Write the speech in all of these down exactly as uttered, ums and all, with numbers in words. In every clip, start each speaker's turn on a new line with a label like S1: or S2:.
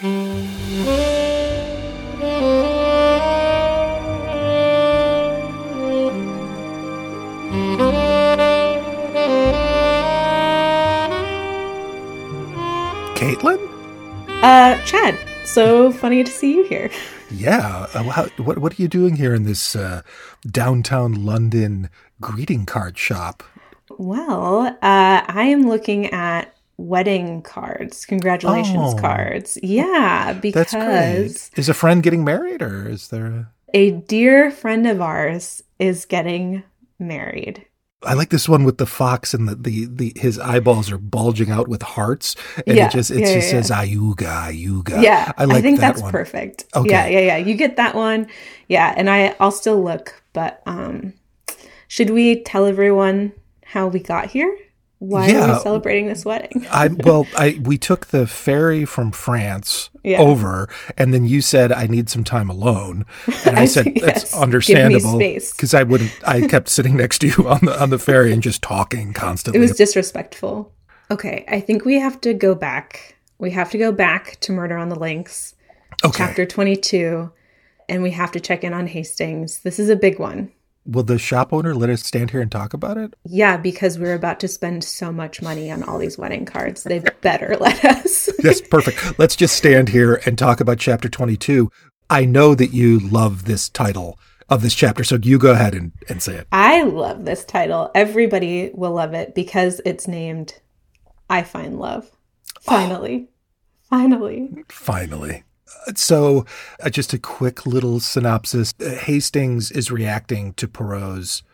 S1: Caitlin?
S2: Uh, Chad, so funny to see you here.
S1: Yeah. Uh, how, what what are you doing here in this uh, downtown London greeting card shop?
S2: Well, uh, I am looking at wedding cards, congratulations
S1: Oh,
S2: cards. Yeah,
S1: That's great.
S2: because
S1: Is a friend getting married, or is there a...
S2: a dear friend of ours is getting married.
S1: I like this one with the fox and the, the, the his eyeballs are bulging out with hearts, and
S2: Yeah,
S1: it just it
S2: yeah,
S1: just
S2: yeah,
S1: says Ayuga, Ayuga.
S2: Yeah,
S1: I like
S2: I think
S1: that
S2: that's
S1: one.
S2: perfect.
S1: Okay.
S2: Yeah, yeah, yeah. You get that one. Yeah, and I, I'll still look, but um, should we tell everyone how we got here? Why are
S1: Yeah.
S2: we celebrating this wedding?
S1: I well, I we took the ferry from France
S2: Yeah.
S1: over, and then you said I need some time alone, and I,
S2: I
S1: said
S2: said,
S1: that's
S2: yes, give me
S1: understandable
S2: space.
S1: because I wouldn't. I kept sitting next to you on the on the ferry and just talking
S2: It
S1: constantly.
S2: was disrespectful. Okay, I think we have to go back. We have to go back to Murder on the Links,
S1: Okay.
S2: chapter twenty-two, and we have to check in on Hastings. This is a big one.
S1: Will the shop owner let us stand here and talk about it?
S2: Yeah, because we're about to spend so much money on all these wedding cards. They better let us.
S1: Yes, perfect. Let's just stand here and talk about chapter twenty-two. I know that you love this title of this chapter, so you go ahead and, and say it.
S2: I love this title. Everybody will love it because it's named I Find Love. Finally. Finally.
S1: Finally. So, uh, just a quick little synopsis. Uh, Hastings is reacting to Poirot's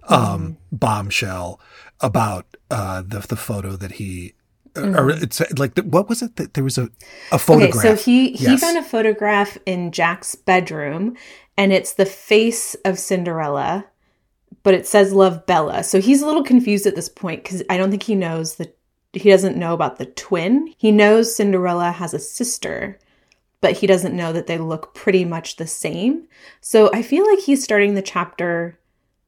S1: um, bombshell about uh, the the photo that he, uh, or it's like, the, what was it? That there was a, a photograph.
S2: Okay, so he, he
S1: Yes.
S2: found a photograph in Jack's bedroom, and it's the face of Cinderella, but it says Love Bella. So he's a little confused at this point because I don't think he knows that he doesn't know about the twin. He knows Cinderella has a sister, but he doesn't know that they look pretty much the same. So I feel like he's starting the chapter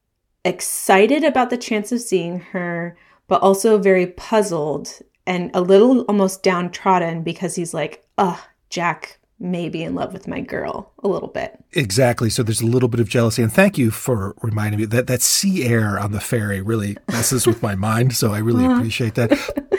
S2: excited about the chance of seeing her, but also very puzzled and a little almost downtrodden because he's like, ugh, Jack may be in love with my girl a little bit.
S1: Exactly. So there's a little bit of jealousy. And thank you for reminding me that that sea air on the ferry really messes with my mind. So I really appreciate that.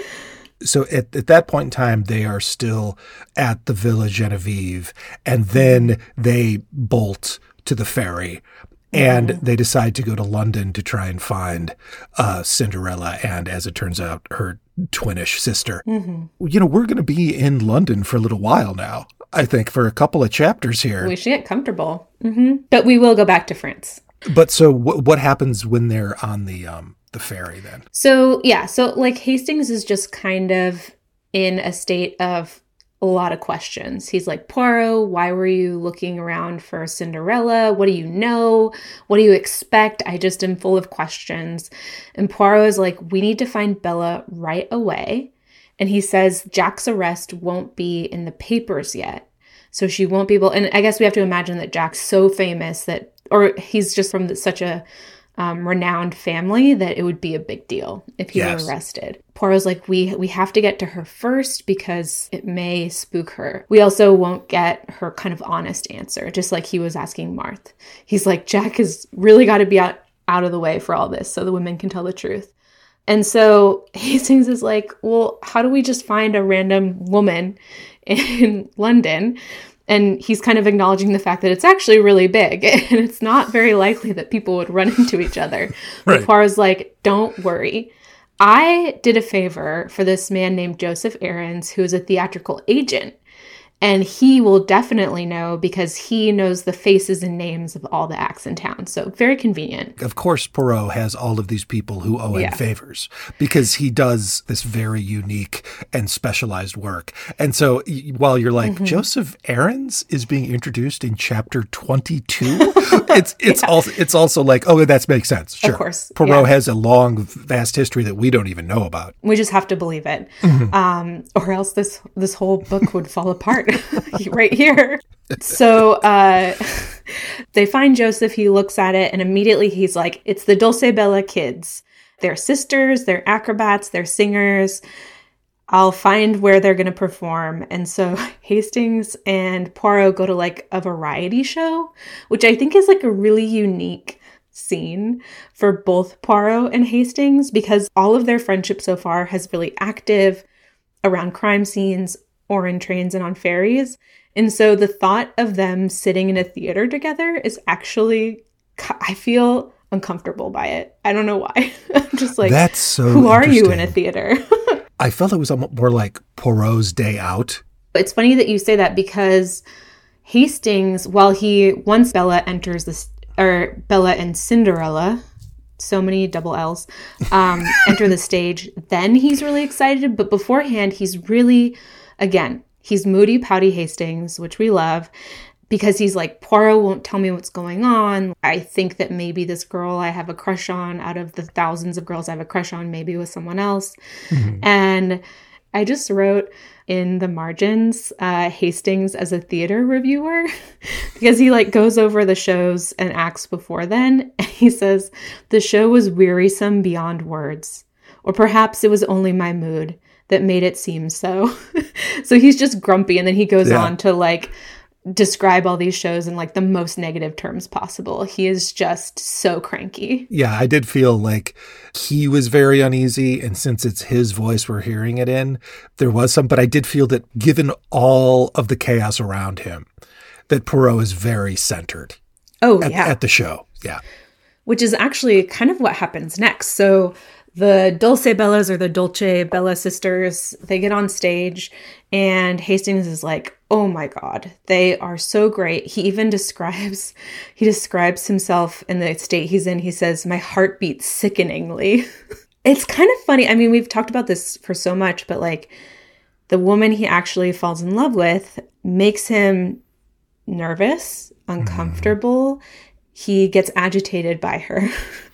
S1: So at, at that point in time, they are still at the Villa Genevieve, and then they bolt to the ferry, and
S2: Mm-hmm.
S1: they decide to go to London to try and find uh, Cinderella and, as it turns out, her twinish sister.
S2: Mm-hmm.
S1: You know, we're going to be in London for a little while now, I think, for a couple of chapters here.
S2: We should get comfortable. Mm-hmm. But we will go back to France.
S1: But so w- what happens when they're on the um, the ferry then?
S2: So, yeah. So, like, Hastings is just kind of in a state of a lot of questions. He's like, Poirot, why were you looking around for Cinderella? What do you know? What do you expect? I just am full of questions. And Poirot is like, we need to find Bella right away. And he says Jack's arrest won't be in the papers yet. So she won't be able, and I guess we have to imagine that Jack's so famous that, or he's just from such a um, renowned family that it would be a big deal if he
S1: Yes.
S2: were arrested. Poirot's like, we we have to get to her first because it may spook her. We also won't get her kind of honest answer, just like he was asking Marthe. He's like, Jack has really got to be out, out of the way for all this so the women can tell the truth. And so Hastings is like, well, how do we just find a random woman in London? And he's kind of acknowledging the fact that it's actually really big and it's not very likely that people would run into each other.
S1: Right.
S2: But Poirot's like, don't worry. I did a favor for this man named Joseph Aarons, who is a theatrical agent. And he will definitely know because he knows the faces and names of all the acts in town. So very convenient.
S1: Of course, Poirot has all of these people who owe him
S2: Yeah.
S1: favors because he does this very unique and specialized work. And so y- while you're like,
S2: Mm-hmm.
S1: Joseph Aarons is being introduced in chapter twenty-two, it's it's also it's also like, oh, that makes sense. Sure.
S2: course,
S1: Poirot
S2: yeah.
S1: has a long, vast history that we don't even know about.
S2: We just have to believe it.
S1: Mm-hmm.
S2: Um, or else this this whole book would fall apart right here. So uh, they find Joseph. He looks at it and immediately he's like, it's the Dulce Bella kids. They're sisters. They're acrobats. They're singers. I'll find where they're going to perform. And so Hastings and Poirot go to like a variety show, which I think is like a really unique scene for both Poirot and Hastings, because all of their friendship so far has really active around crime scenes or in trains and on ferries. And so the thought of them sitting in a theater together is actually, I feel uncomfortable by it. I don't know why. I'm just like,
S1: that's so
S2: who are you in a theater?
S1: I felt it was more like Poirot's day out.
S2: It's funny that you say that, because Hastings, while he, once Bella enters this, or Bella and Cinderella, so many double L's, um, enter the stage, then he's really excited. But beforehand, he's really, again, he's moody, pouty Hastings, which we love, because he's like, Poirot won't tell me what's going on. I think that maybe this girl I have a crush on, out of the thousands of girls I have a crush on, maybe with someone else. Mm-hmm. And I just wrote in the margins, uh, Hastings as a theater reviewer, because he like goes over the shows and acts before then. And he says, the show was wearisome beyond words, or perhaps it was only my mood that made it seem so. So he's just grumpy. And then he goes yeah. on to like describe all these shows in like the most negative terms possible. He is just so cranky.
S1: Yeah, I did feel like he was very uneasy, and since it's his voice we're hearing it in, there was some, but I did feel that given all of the chaos around him, that Poirot is very centered.
S2: Oh,
S1: at,
S2: yeah.
S1: At the show. Yeah.
S2: Which is actually kind of what happens next. So the Dulce Bellas, or the Dolce Bella sisters, they get on stage, and Hastings is like, oh my God, they are so great. He even describes, he describes himself in the state he's in. He says, my heart beats sickeningly. It's kind of funny. I mean, we've talked about this for so much, but like the woman he actually falls in love with makes him nervous, uncomfortable. Mm. He gets agitated by her.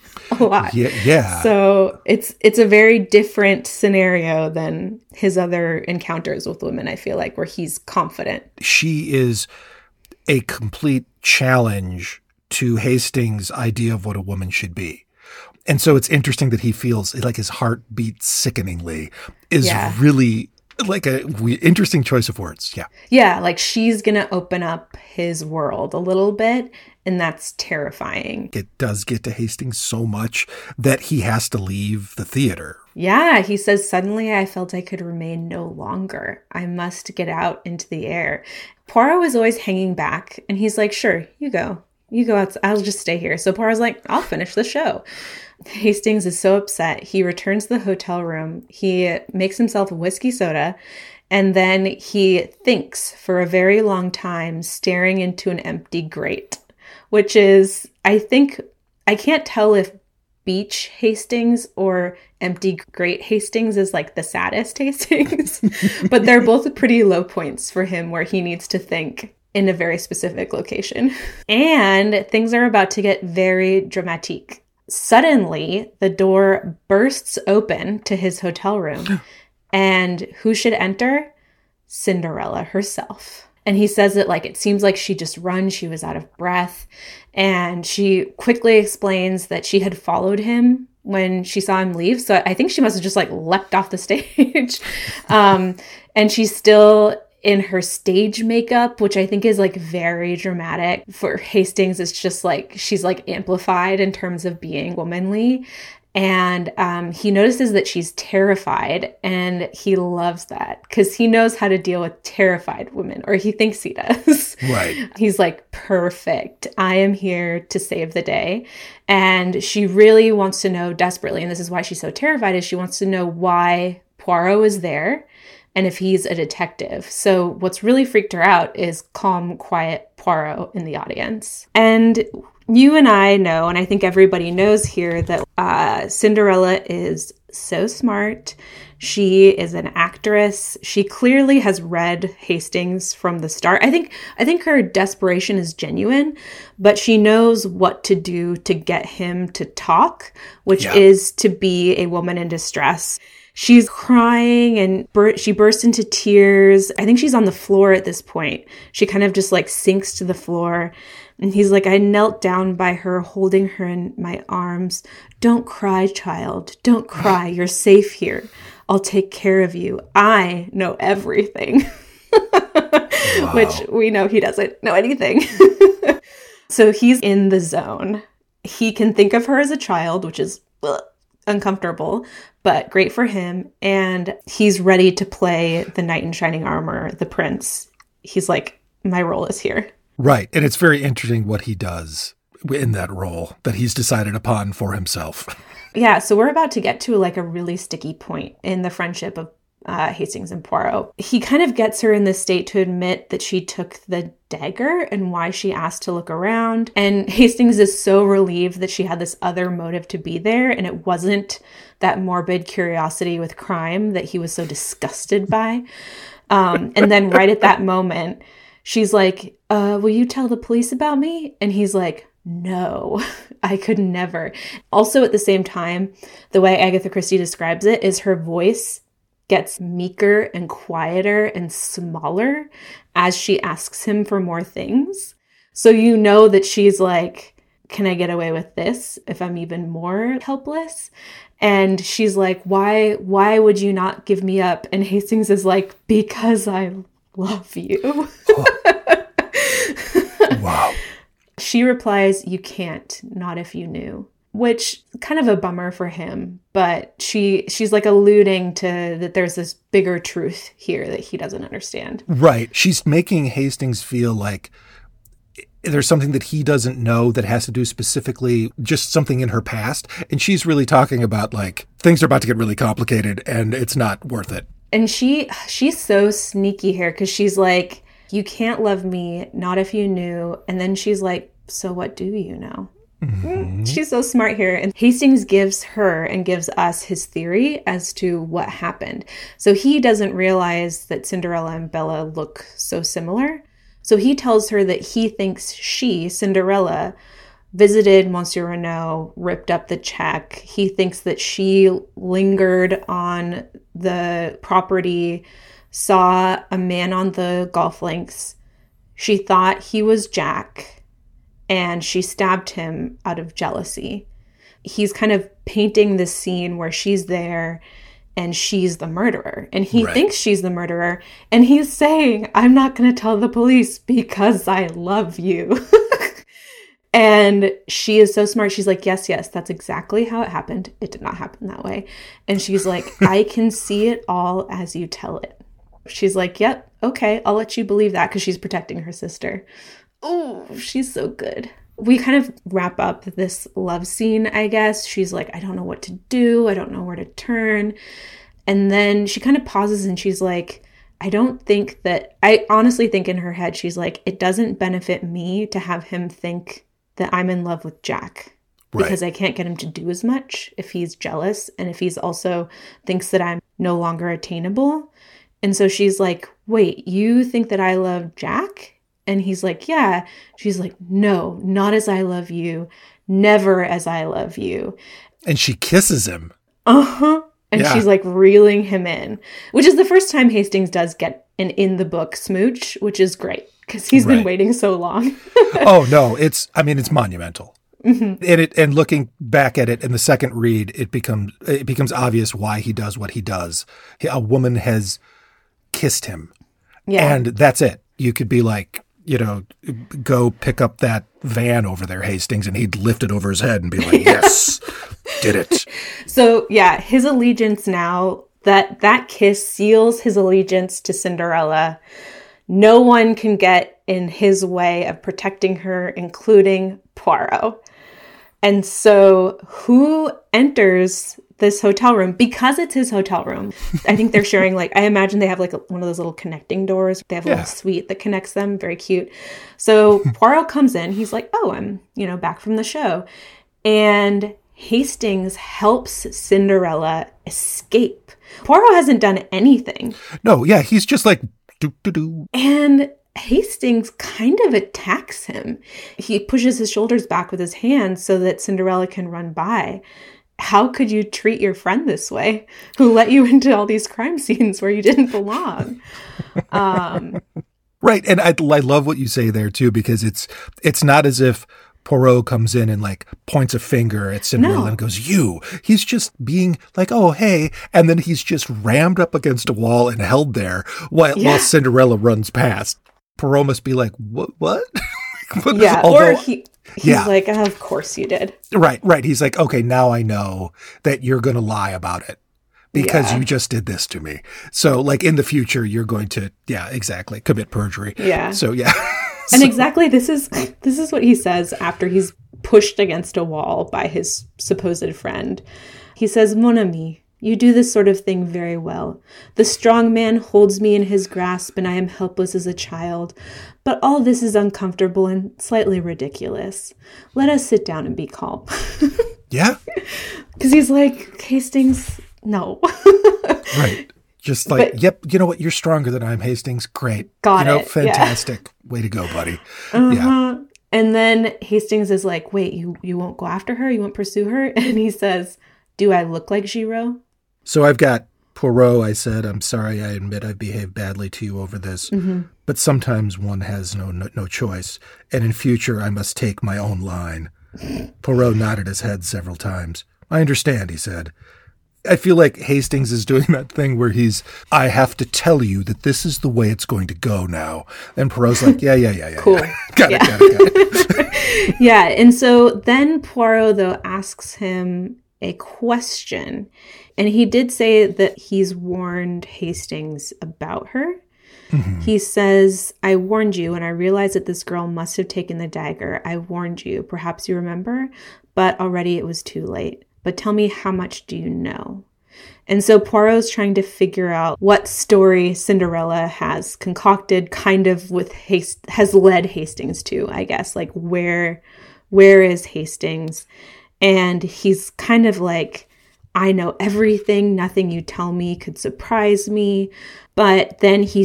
S2: A lot.
S1: Yeah, yeah.
S2: So it's it's a very different scenario than his other encounters with women, I feel like, where he's confident.
S1: She is a complete challenge to Hastings' idea of what a woman should be. And so it's interesting that he feels like his heart beats sickeningly is yeah. really like a we, interesting choice of words. Yeah.
S2: Yeah, like she's going to open up his world a little bit. And that's terrifying.
S1: It does get to Hastings so much that he has to leave the theater.
S2: Yeah, he says, suddenly I felt I could remain no longer. I must get out into the air. Poirot is always hanging back, and he's like, sure, you go. You go out. I'll just stay here. So Poirot's like, I'll finish the show. Hastings is so upset. He returns to the hotel room. He makes himself a whiskey soda. And then he thinks for a very long time, staring into an empty grate. Which is, I think, I can't tell if Beach Hastings or Empty Grate Hastings is like the saddest Hastings, but they're both pretty low points for him where he needs to think in a very specific location. And things are about to get very dramatic. Suddenly, the door bursts open to his hotel room, and who should enter? Cinderella herself. And he says it like, it seems like she just run. She was out of breath. And she quickly explains that she had followed him when she saw him leave. So I think she must have just like leapt off the stage. um, and she's still in her stage makeup, which I think is like very dramatic. For Hastings, it's just like, she's like amplified in terms of being womanly. And um, he notices that she's terrified, and he loves that because he knows how to deal with terrified women, or he thinks he does.
S1: Right.
S2: He's like, perfect. I am here to save the day. And she really wants to know desperately, and this is why she's so terrified, is she wants to know why Poirot is there and if he's a detective. So what's really freaked her out is calm, quiet Poirot in the audience. And you and I know, and I think everybody knows here, that uh, Cinderella is so smart. She is an actress. She clearly has read Hastings from the start. I think I think her desperation is genuine, but she knows what to do to get him to talk, which yeah. is to be a woman in distress. She's crying and bur- she bursts into tears. I think she's on the floor at this point. She kind of just like sinks to the floor. And he's like, I knelt down by her, holding her in my arms. Don't cry, child. Don't cry. You're safe here. I'll take care of you. I know everything. Wow. Which we know he doesn't know anything. So he's in the zone. He can think of her as a child, which is ugh, uncomfortable, but great for him. And he's ready to play the knight in shining armor, the prince. He's like, my role is here.
S1: Right. And it's very interesting what he does in that role that he's decided upon for himself.
S2: Yeah. So we're about to get to like a really sticky point in the friendship of uh, Hastings and Poirot. He kind of gets her in this state to admit that she took the dagger and why she asked to look around. And Hastings is so relieved that she had this other motive to be there. And it wasn't that morbid curiosity with crime that he was so disgusted by. Um, and then right at that moment, she's like, uh, will you tell the police about me? And he's like, no, I could never. Also, at the same time, the way Agatha Christie describes it is her voice gets meeker and quieter and smaller as she asks him for more things. So you know that she's like, can I get away with this if I'm even more helpless? And she's like, why, why would you not give me up? And Hastings is like, because I love you.
S1: Oh. Wow.
S2: She replies, you can't, not if you knew, which kind of a bummer for him. But she she's like alluding to that there's this bigger truth here that he doesn't understand.
S1: Right. She's making Hastings feel like there's something that he doesn't know that has to do specifically just something in her past. And she's really talking about like things are about to get really complicated and it's not worth it.
S2: And she she's so sneaky here because she's like, you can't love me, not if you knew. And then she's like, so what do you know? Mm-hmm. She's so smart here. And Hastings gives her and gives us his theory as to what happened. So he doesn't realize that Cinderella and Bella look so similar. So he tells her that he thinks she, Cinderella, visited Monsieur Renaud, ripped up the check. He thinks that she lingered on the property, saw a man on the golf links. She thought he was Jack, and she stabbed him out of jealousy. He's kind of painting this scene where she's there and she's the murderer. And he right. thinks she's the murderer. And he's saying, I'm not going to tell the police because I love you. And she is so smart. She's like, yes, yes, that's exactly how it happened. It did not happen that way. And she's like, I can see it all as you tell it. She's like, yep, okay, I'll let you believe that because she's protecting her sister. Oh, she's so good. We kind of wrap up this love scene, I guess. She's like, I don't know what to do. I don't know where to turn. And then she kind of pauses and she's like, I don't think that, I honestly think in her head, she's like, it doesn't benefit me to have him think that I'm in love with Jack. Right. Because I can't get him to do as much if he's jealous and if he's also thinks that I'm no longer attainable. And so she's like, wait, you think that I love Jack? And he's like, yeah. She's like, no, not as I love you. Never as I love you.
S1: And she kisses him.
S2: Uh-huh. And yeah. she's like reeling him in, which is the first time Hastings does get an in the book smooch, which is great because he's right. been waiting so long.
S1: Oh, no, it's, I mean, it's monumental. Mm-hmm. And it, and looking back at it in the second read, it becomes, it becomes obvious why he does what he does. A woman has kissed him. Yeah. And that's it. You could be like, you know, go pick up that van over there, Hastings, and he'd lift it over his head and be like, yes, did it.
S2: So, yeah, his allegiance now, that that kiss seals his allegiance to Cinderella. No one can get in his way of protecting her, including Poirot. And so who enters this hotel room? Because it's his hotel room. I think they're sharing, like, I imagine they have like a, one of those little connecting doors. They have a yeah. little suite that connects them. Very cute. So Poirot comes in. He's like, oh, I'm, you know, back from the show. And Hastings helps Cinderella escape. Poirot hasn't done anything.
S1: No, yeah, he's just like, doo doo doo.
S2: And Hastings kind of attacks him. He pushes his shoulders back with his hands so that Cinderella can run by. How could you treat your friend this way, who let you into all these crime scenes where you didn't belong? Um,
S1: right. And I, I love what you say there, too, because it's it's not as if Poirot comes in and like points a finger at Cinderella
S2: No.
S1: and goes, you. He's just being like, oh, hey. And then he's just rammed up against a wall and held there while,
S2: Yeah.
S1: while Cinderella runs past. Poirot must be like, what? What?
S2: Yeah.
S1: Although-
S2: or he, he's
S1: Yeah.
S2: like, oh, of course you did.
S1: Right, right. He's like, okay, now I know that you're going to lie about it because
S2: Yeah.
S1: you just did this to me. So like in the future, you're going to, yeah, exactly, commit perjury.
S2: Yeah.
S1: So yeah.
S2: And
S1: So-
S2: exactly this is this is what he says after he's pushed against a wall by his supposed friend. He says, Mon ami, you do this sort of thing very well. The strong man holds me in his grasp and I am helpless as a child. But all this is uncomfortable and slightly ridiculous. Let us sit down and be calm.
S1: Yeah,
S2: Because he's like, Hastings, no.
S1: right. Just like,
S2: But-
S1: yep, you know what? You're stronger than I am, Hastings. Great.
S2: Got
S1: you know,
S2: it, yeah.
S1: fantastic. Way to go, buddy. Yeah.
S2: Uh-huh. And then Hastings is like, wait, you, you won't go after her? You won't pursue her? And he says, do I look like Giraud?
S1: So I've got Poirot. I said, I'm sorry. I admit I behaved badly to you over this.
S2: Mm-hmm.
S1: But sometimes one has no, no no choice. And in future, I must take my own line. Poirot nodded his head several times. I understand, he said. I feel like Hastings is doing that thing where he's, I have to tell you that this is the way it's going to go now. And Poirot's like, yeah, yeah, yeah, yeah.
S2: Cool.
S1: Yeah. got,
S2: Yeah.
S1: it, got it, got it.
S2: Yeah, and so then Poirot, though, asks him a question. And he did say that he's warned Hastings about her.
S1: Mm-hmm.
S2: He says, I warned you, and I realized that this girl must have taken the dagger. I warned you. Perhaps you remember, but already it was too late. But tell me, how much do you know? And so Poirot's trying to figure out what story Cinderella has concocted, kind of with Hast- has led Hastings to, I guess. Like, where, where is Hastings? And he's kind of like, I know everything. Nothing you tell me could surprise me. But then he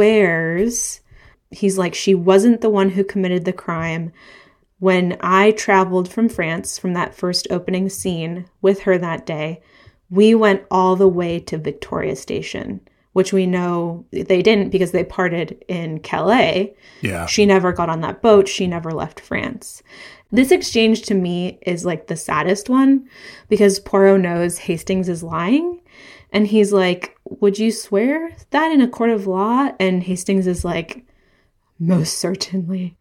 S2: swears, he's like, she wasn't the one who committed the crime. When I traveled from France, from that first opening scene with her that day, we went all the way to Victoria Station, which we know they didn't because they parted in Calais.
S1: Yeah.
S2: She never got on that boat. She never left France. This exchange to me is like the saddest one because Poirot knows Hastings is lying. And he's like, would you swear that in a court of law? And Hastings is like, most certainly.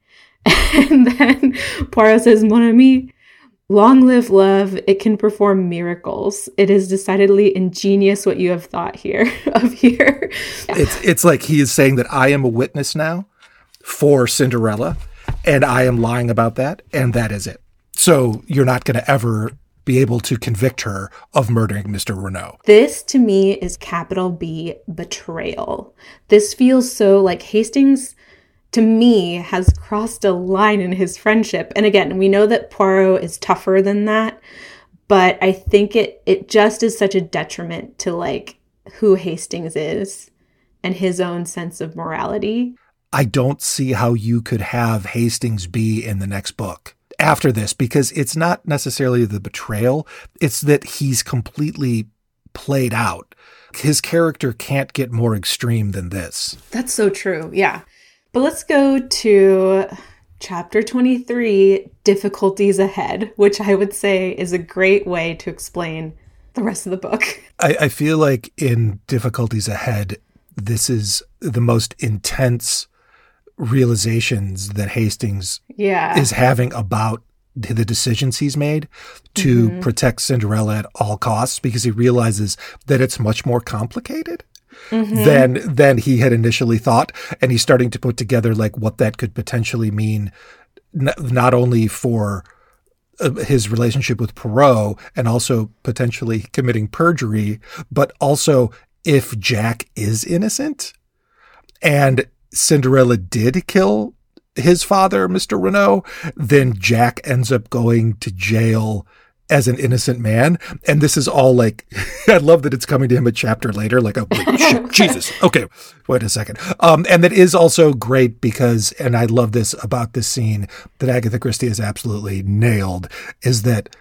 S2: And then Poirot says, Mon ami, long live love. It can perform miracles. It is decidedly ingenious what you have thought here of here.
S1: It's it's like he is saying that I am a witness now for Cinderella, and I am lying about that, and that is it. So you're not going to ever be able to convict her of murdering Mister Renault.
S2: This to me is capital B betrayal. This feels so like Hastings, to me, has crossed a line in his friendship. And again, we know that Poirot is tougher than that, but I think it it just is such a detriment to like who Hastings is and his own sense of morality.
S1: I don't see how you could have Hastings be in the next book after this, because it's not necessarily the betrayal. It's that he's completely played out. His character can't get more extreme than this.
S2: That's so true. Yeah. But let's go to chapter twenty-three, Difficulties Ahead, which I would say is a great way to explain the rest of the book.
S1: I, I feel like in Difficulties Ahead, this is the most intense realizations that Hastings
S2: Yeah.
S1: is having about the decisions he's made to
S2: Mm-hmm.
S1: protect Cinderella at all costs, because he realizes that it's much more complicated
S2: Mm-hmm.
S1: than than he had initially thought, and he's starting to put together like what that could potentially mean, n- not only for uh, his relationship with Poirot and also potentially committing perjury, but also if Jack is innocent and Cinderella did kill his father, Mister Renault, then Jack ends up going to jail as an innocent man. And this is all like, I love that it's coming to him a chapter later, like, oh, wait, shit, Jesus. Okay, wait a second. Um, and that is also great because, and I love this about this scene that Agatha Christie has absolutely nailed, is that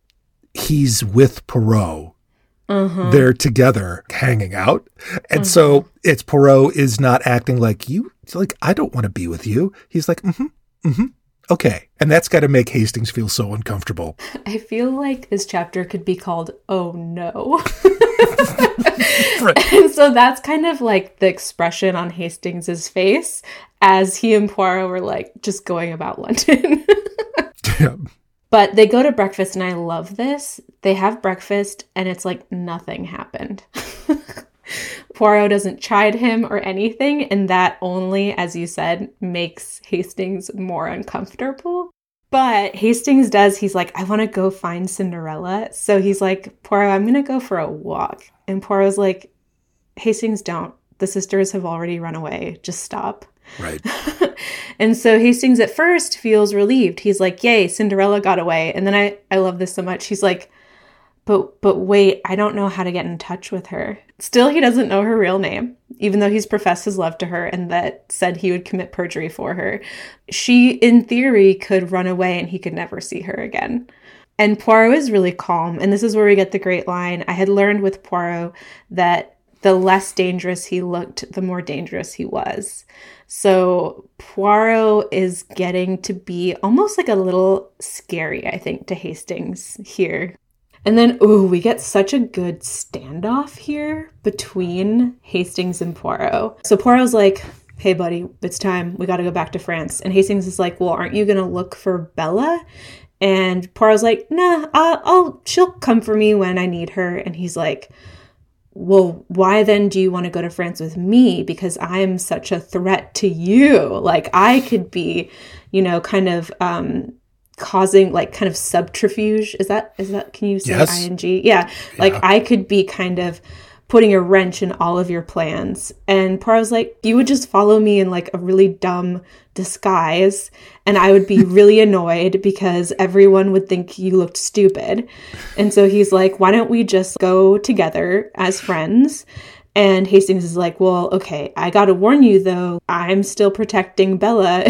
S1: he's with Poirot.
S2: Uh-huh.
S1: They're together hanging out. And so it's Poirot is not acting like you, like, I don't want to be with you. He's like, mm-hmm, mm-hmm, Okay. And that's got to make Hastings feel so uncomfortable.
S2: I feel like this chapter could be called, "Oh no."
S1: Right.
S2: And so that's kind of like the expression on Hastings's face as he and Poirot were like just going about London.
S1: Yeah.
S2: But they go to breakfast, and I love this. They have breakfast, and it's like nothing happened. Poirot doesn't chide him or anything, and that only, as you said, makes Hastings more uncomfortable. But Hastings does, he's like, I want to go find Cinderella. So he's like, Poirot, I'm going to go for a walk. And Poirot's like, Hastings, don't. The sisters have already run away. Just stop.
S1: Right.
S2: And so Hastings at first feels relieved. He's like, yay, Cinderella got away. And then I, I love this so much. He's like, but but wait, I don't know how to get in touch with her. Still, he doesn't know her real name, even though he's professed his love to her and that said he would commit perjury for her. She, in theory, could run away and he could never see her again. And Poirot is really calm. And this is where we get the great line. I had learned with Poirot that the less dangerous he looked, the more dangerous he was. So Poirot is getting to be almost like a little scary, I think, to Hastings here. And then, ooh, we get such a good standoff here between Hastings and Poirot. So Poirot's like, hey, buddy, it's time. We got to go back to France. And Hastings is like, well, aren't you going to look for Bella? And Poirot's like, nah, I'll, I'll, she'll come for me when I need her. And he's like, well, why then do you want to go to France with me? Because I'm such a threat to you. Like, I could be, you know, kind of um, causing like kind of subterfuge. Is that, is that, can you say
S1: Yes.
S2: ing? Yeah. Like,
S1: Yeah.
S2: I could be kind of putting a wrench in all of your plans. And Poirot's like, you would just follow me in like a really dumb disguise and I would be really annoyed because everyone would think you looked stupid. And so he's like, why don't we just go together as friends? And Hastings is like, well, okay, I gotta warn you though, I'm still protecting Bella.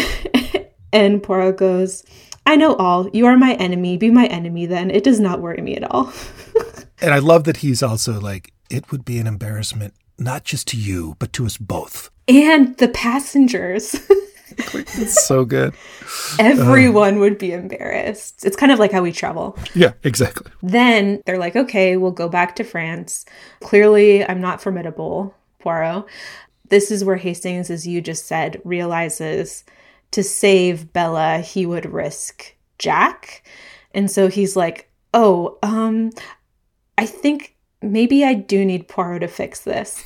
S2: And Poirot goes, I know all. You are my enemy. Be my enemy then. It does not worry me at all.
S1: And I love that he's also like, it would be an embarrassment, not just to you, but to us both.
S2: And the passengers.
S1: It's so good.
S2: Everyone uh, would be embarrassed. It's kind of like how we travel.
S1: Yeah, exactly.
S2: Then they're like, okay, we'll go back to France. Clearly, I'm not formidable, Poirot. This is where Hastings, as you just said, realizes to save Bella, he would risk Jack. And so he's like, oh, um, I think maybe I do need Poirot to fix this.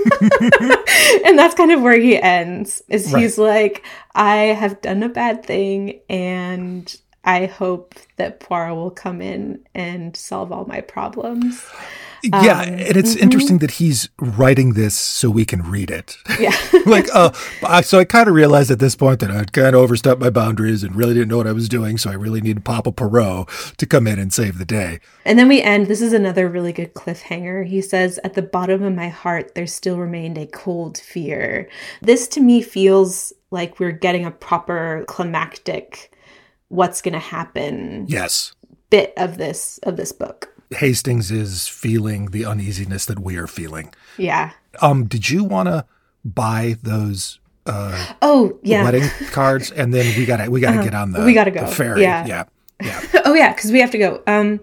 S2: And that's kind of where he ends, is right. He's like, I have done a bad thing and I hope that Poirot will come in and solve all my problems.
S1: Yeah,
S2: um,
S1: and it's mm-hmm. interesting that he's writing this so we can read it.
S2: Yeah.
S1: Like, uh, so I kind of realized at this point that I'd kind of overstepped my boundaries and really didn't know what I was doing, so I really needed Papa Poirot to come in and save the day.
S2: And then we end, this is another really good cliffhanger. He says, at the bottom of my heart, there still remained a cold fear. This to me feels like we're getting a proper climactic, what's going to happen
S1: yes.
S2: bit of this of this book.
S1: Hastings is feeling the uneasiness that we are feeling.
S2: Yeah.
S1: Um, did you want to buy those uh,
S2: oh, yeah.
S1: wedding cards? And then we gotta we gotta uh, get on the,
S2: we gotta go.
S1: the ferry.
S2: Yeah.
S1: Yeah. yeah.
S2: Oh, yeah, because we have to go. Um,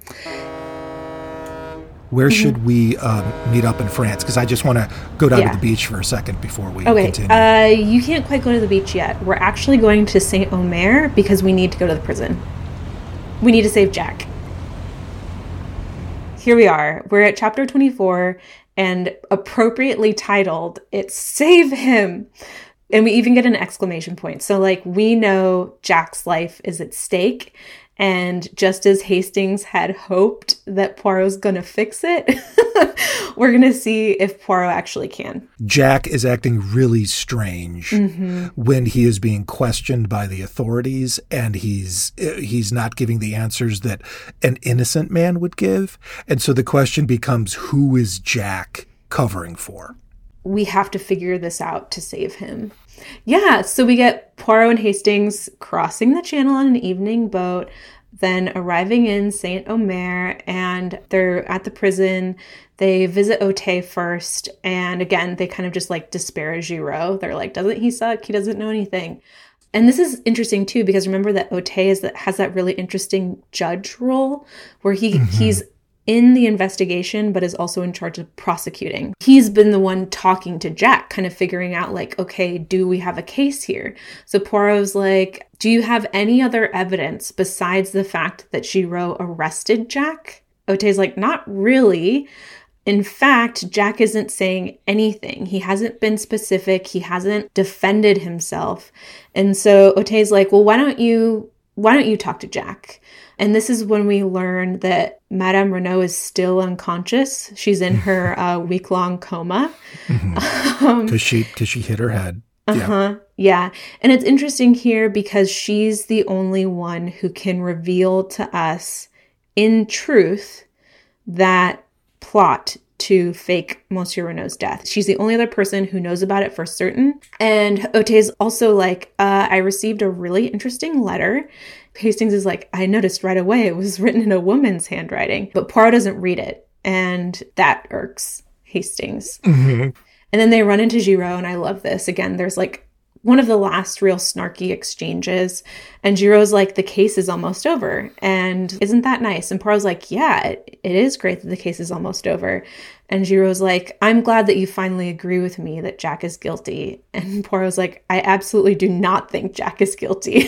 S1: Where mm-hmm. should we um, meet up in France? Because I just want to go down yeah. to the beach for a second before we
S2: okay.
S1: continue.
S2: Uh, you can't quite go to the beach yet. We're actually going to Saint Omer because we need to go to the prison. We need to save Jack. Here we are. We're at chapter twenty-four and appropriately titled, it's Save Him. And we even get an exclamation point. So like we know Jack's life is at stake. And just as Hastings had hoped that Poirot's going to fix it, we're going to see if Poirot actually can.
S1: Jack is acting really strange
S2: mm-hmm.
S1: when he is being questioned by the authorities and he's he's not giving the answers that an innocent man would give. And so the question becomes, who is Jack covering for?
S2: We have to figure this out to save him. Yeah, so we get Poirot and Hastings crossing the channel on an evening boat, then arriving in Saint Omer, and they're at the prison. They visit Otay first, and again, they kind of just like disparage Giraud. They're like, doesn't he suck? He doesn't know anything. And this is interesting too, because remember that Otey is that has that really interesting judge role where he mm-hmm. he's in the investigation, but is also in charge of prosecuting. He's been the one talking to Jack, kind of figuring out like, okay, do we have a case here? So Poirot's like, do you have any other evidence besides the fact that Giraud arrested Jack? Otey's like, not really. In fact, Jack isn't saying anything. He hasn't been specific. He hasn't defended himself. And so Otey's like, well, why don't you, why don't you talk to Jack? And this is when we learn that Madame Renaud is still unconscious. She's in her uh, week-long coma. Because
S1: mm-hmm. um, she, because she hit her head.
S2: Uh-huh. Yeah. yeah. And it's interesting here because she's the only one who can reveal to us in truth that plot to fake Monsieur Renaud's death. She's the only other person who knows about it for certain. And Otey's also like, uh, I received a really interesting letter. Hastings is like, I noticed right away it was written in a woman's handwriting, but Poirot doesn't read it. And that irks Hastings. Mm-hmm. And then they run into Giraud, and I love this. Again, there's like one of the last real snarky exchanges. And Giraud's like, the case is almost over. And isn't that nice? And Poirot's like, yeah, it, it is great that the case is almost over. And Giraud's like, I'm glad that you finally agree with me that Jack is guilty. And Poirot's like, I absolutely do not think Jack is guilty.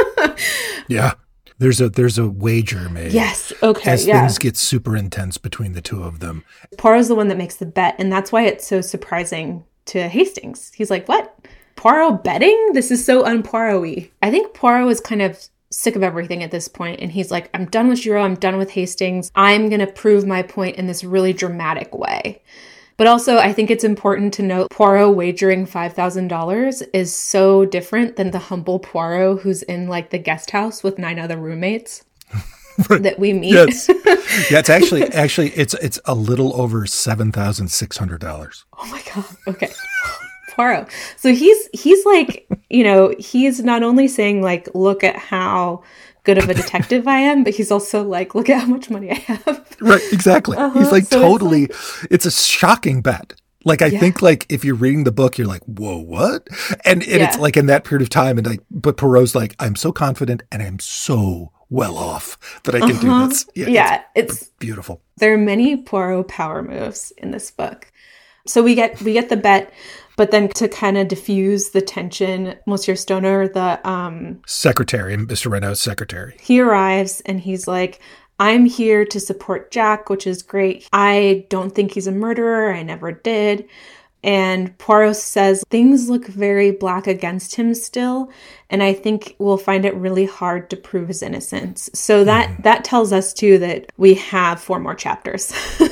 S1: Yeah. There's a there's a wager made.
S2: Yes. Okay.
S1: As
S2: yeah.
S1: things get super intense between the two of them.
S2: Poirot's the one that makes the bet. And that's why it's so surprising to Hastings. He's like, what? Poirot betting? This is so un-Poirot-y. I think Poirot is kind of sick of everything at this point, and he's like, I'm done with Giraud, I'm done with Hastings. I'm going to prove my point in this really dramatic way. But also, I think it's important to note Poirot wagering five thousand dollars is so different than the humble Poirot who's in like the guest house with nine other roommates. That we meet.
S1: Yes. Yeah, it's actually actually it's it's a little over seven thousand six hundred dollars.
S2: Oh my God. Okay. Poirot. So he's he's like, you know, he's not only saying like, look at how good of a detective I am, but he's also like, look at how much money I have.
S1: Right, exactly. Uh-huh. He's like so totally it's, like, it's a shocking bet. Like, I yeah. think, like, if you're reading the book, you're like, whoa, what? And, and yeah. it's like in that period of time. And like, but Poirot's like, I'm so confident and I'm so well off that I can uh-huh. do this.
S2: Yeah, yeah it's,
S1: it's beautiful.
S2: There are many Poirot power moves in this book. So we get we get the bet, but then to kind of diffuse the tension, Monsieur Stoner, the um,
S1: secretary, Mister Renaud's secretary,
S2: he arrives and he's like, I'm here to support Jack, which is great. I don't think he's a murderer. I never did. And Poirot says things look very black against him still. And I think we'll find it really hard to prove his innocence. So that, mm. that tells us, too, that we have four more chapters.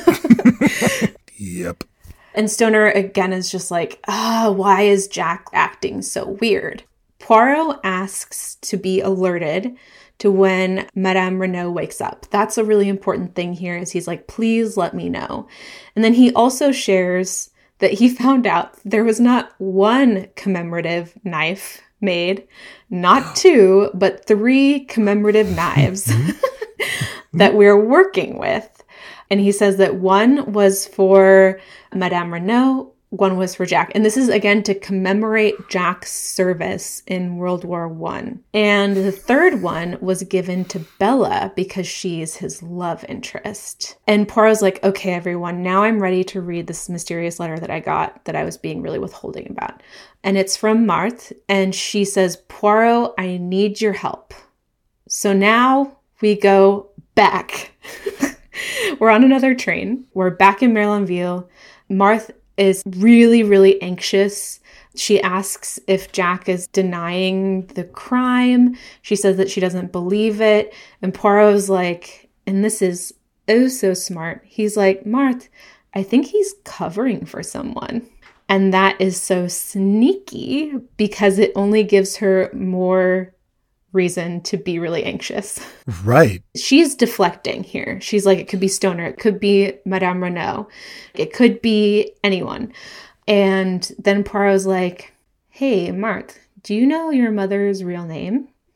S1: Yep.
S2: And Stoner, again, is just like, ah, oh, why is Jack acting so weird? Poirot asks to be alerted to when Madame Renaud wakes up. That's a really important thing here, is he's like, please let me know. And then he also shares that he found out there was not one commemorative knife made, not two, but three commemorative knives that we're working with. And he says that one was for Madame Renaud, one was for Jack. And this is, again, to commemorate Jack's service in World War One. And the third one was given to Bella because she's his love interest. And Poirot's like, okay, everyone, now I'm ready to read this mysterious letter that I got that I was being really withholding about. And it's from Marthe. And she says, Poirot, I need your help. So now we go back. We're on another train. We're back in Merlinville. Marthe is really, really anxious. She asks if Jack is denying the crime. She says that she doesn't believe it. And Poirot's like, and this is oh so smart. He's like, Marthe, I think he's covering for someone. And that is so sneaky because it only gives her more reason to be really anxious.
S1: Right.
S2: She's deflecting here. She's like, it could be Stoner. It could be Madame Renaud. It could be anyone. And then Poirot's like, hey, Marthe, do you know your mother's real name?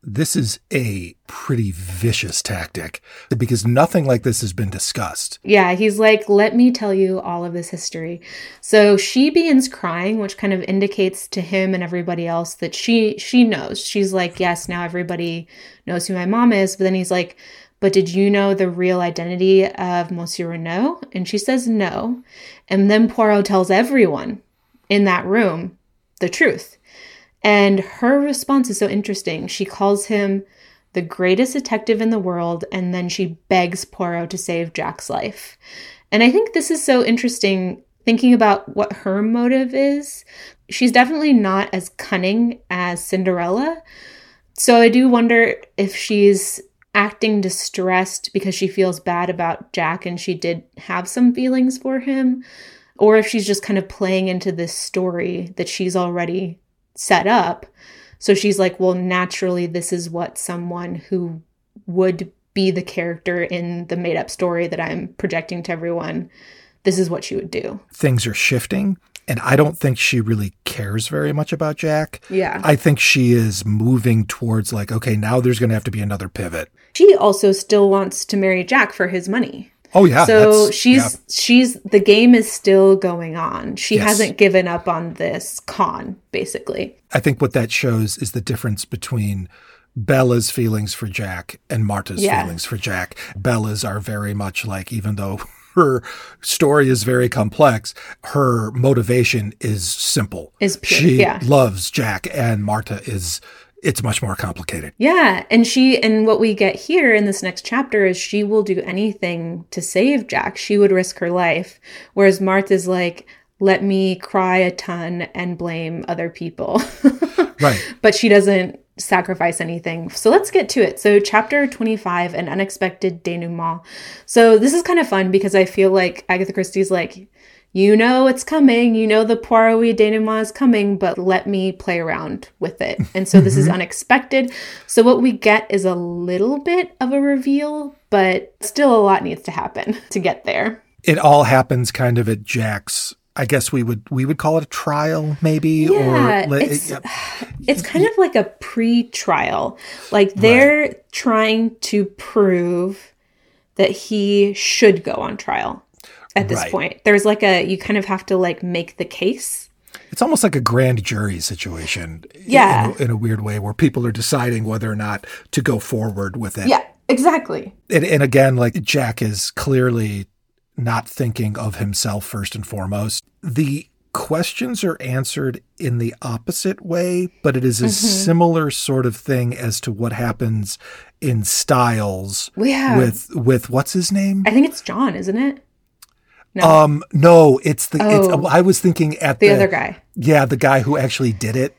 S1: this is a pretty vicious tactic because nothing like this has been discussed.
S2: Yeah, he's like, let me tell you all of this history. So she begins crying, which kind of indicates to him and everybody else that she she knows. She's like, yes, now everybody knows who my mom is. But then he's like, but did you know the real identity of Monsieur Renaud? And she says no. And then Poirot tells everyone in that room the truth. And her response is so interesting. She calls him the greatest detective in the world, and then she begs Poirot to save Jack's life. And I think this is so interesting, thinking about what her motive is. She's definitely not as cunning as Cinderella. So I do wonder if she's acting distressed because she feels bad about Jack and she did have some feelings for him, or if she's just kind of playing into this story that she's already set up. So she's like, well, naturally, this is what someone who would be the character in the made-up story that I'm projecting to everyone, this is what she would do.
S1: Things are shifting, and I don't think she really cares very much about Jack.
S2: Yeah.
S1: I think she is moving towards like, okay, now there's going to have to be another pivot.
S2: She also still wants to marry Jack for his money.
S1: Oh, yeah.
S2: So she's,
S1: yeah.
S2: she's, the game is still going on. She
S1: Yes.
S2: hasn't given up on this con, basically.
S1: I think what that shows is the difference between Bella's feelings for Jack and Marta's
S2: Yeah.
S1: feelings for Jack. Bella's are very much like, even though her story is very complex, her motivation is simple.
S2: Is pure,
S1: She
S2: yeah.
S1: loves Jack, and Marta is, it's much more complicated.
S2: Yeah. And she, and what we get here in this next chapter is she will do anything to save Jack. She would risk her life. Whereas Martha's like, let me cry a ton and blame other people.
S1: Right.
S2: But she doesn't sacrifice anything. So let's get to it. So chapter twenty-five, An Unexpected Denouement. So this is kind of fun because I feel like Agatha Christie's like, you know it's coming, you know the Poirot-y denouement is coming, but let me play around with it. And so this is unexpected. So what we get is a little bit of a reveal, but still a lot needs to happen to get there.
S1: It all happens kind of at Jack's, I guess we would we would call it a trial, maybe,
S2: Yeah,
S1: or
S2: it's,
S1: yeah.
S2: it's kind of like a pre-trial. Like they're right. trying to prove that he should go on trial at this
S1: right.
S2: point. There's like a, you kind of have to like make the case.
S1: It's almost like a grand jury situation.
S2: Yeah.
S1: In a, in a weird way, where people are deciding whether or not to go forward with it.
S2: Yeah, exactly.
S1: And, and again, like Jack is clearly not thinking of himself first and foremost. The questions are answered in the opposite way, but it is a mm-hmm. similar sort of thing as to what happens in Styles
S2: yeah.
S1: with with what's his name?
S2: I think it's John, isn't it?
S1: No. Um, no, it's the.
S2: Oh,
S1: it's, I was thinking at
S2: the,
S1: the
S2: other guy.
S1: Yeah, the guy who actually did it.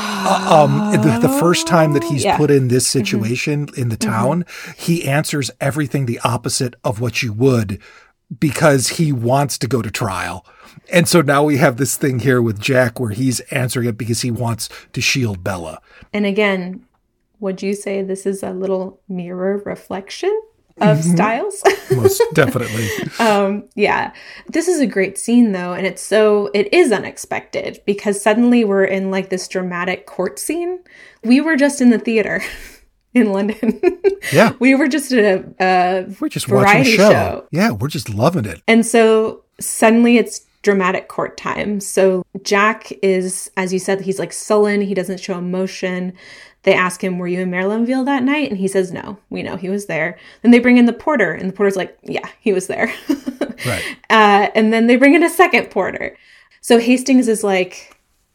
S1: Uh, um, the, the first time that he's
S2: yeah.
S1: put in this situation mm-hmm. in the town,
S2: mm-hmm.
S1: he answers everything the opposite of what you would, because he wants to go to trial. And so now we have this thing here with Jack where he's answering it because he wants to shield Bella.
S2: And again, would you say this is a little mirror reflection of
S1: mm-hmm.
S2: Styles?
S1: Most definitely.
S2: um, yeah. This is a great scene though. And it's so, it is unexpected because suddenly we're in like this dramatic court scene. We were just in the theater. In London.
S1: Yeah.
S2: We were just at a, a
S1: we're just
S2: variety
S1: watching a show.
S2: show.
S1: Yeah, we're just loving it.
S2: And so suddenly it's dramatic court time. So Jack is, as you said, he's like sullen. He doesn't show emotion. They ask him, were you in Marylandville that night? And he says, no, we know he was there. Then they bring in the porter and the porter's like, yeah, he was there.
S1: Right.
S2: Uh, and then they bring in a second porter. So Hastings is like,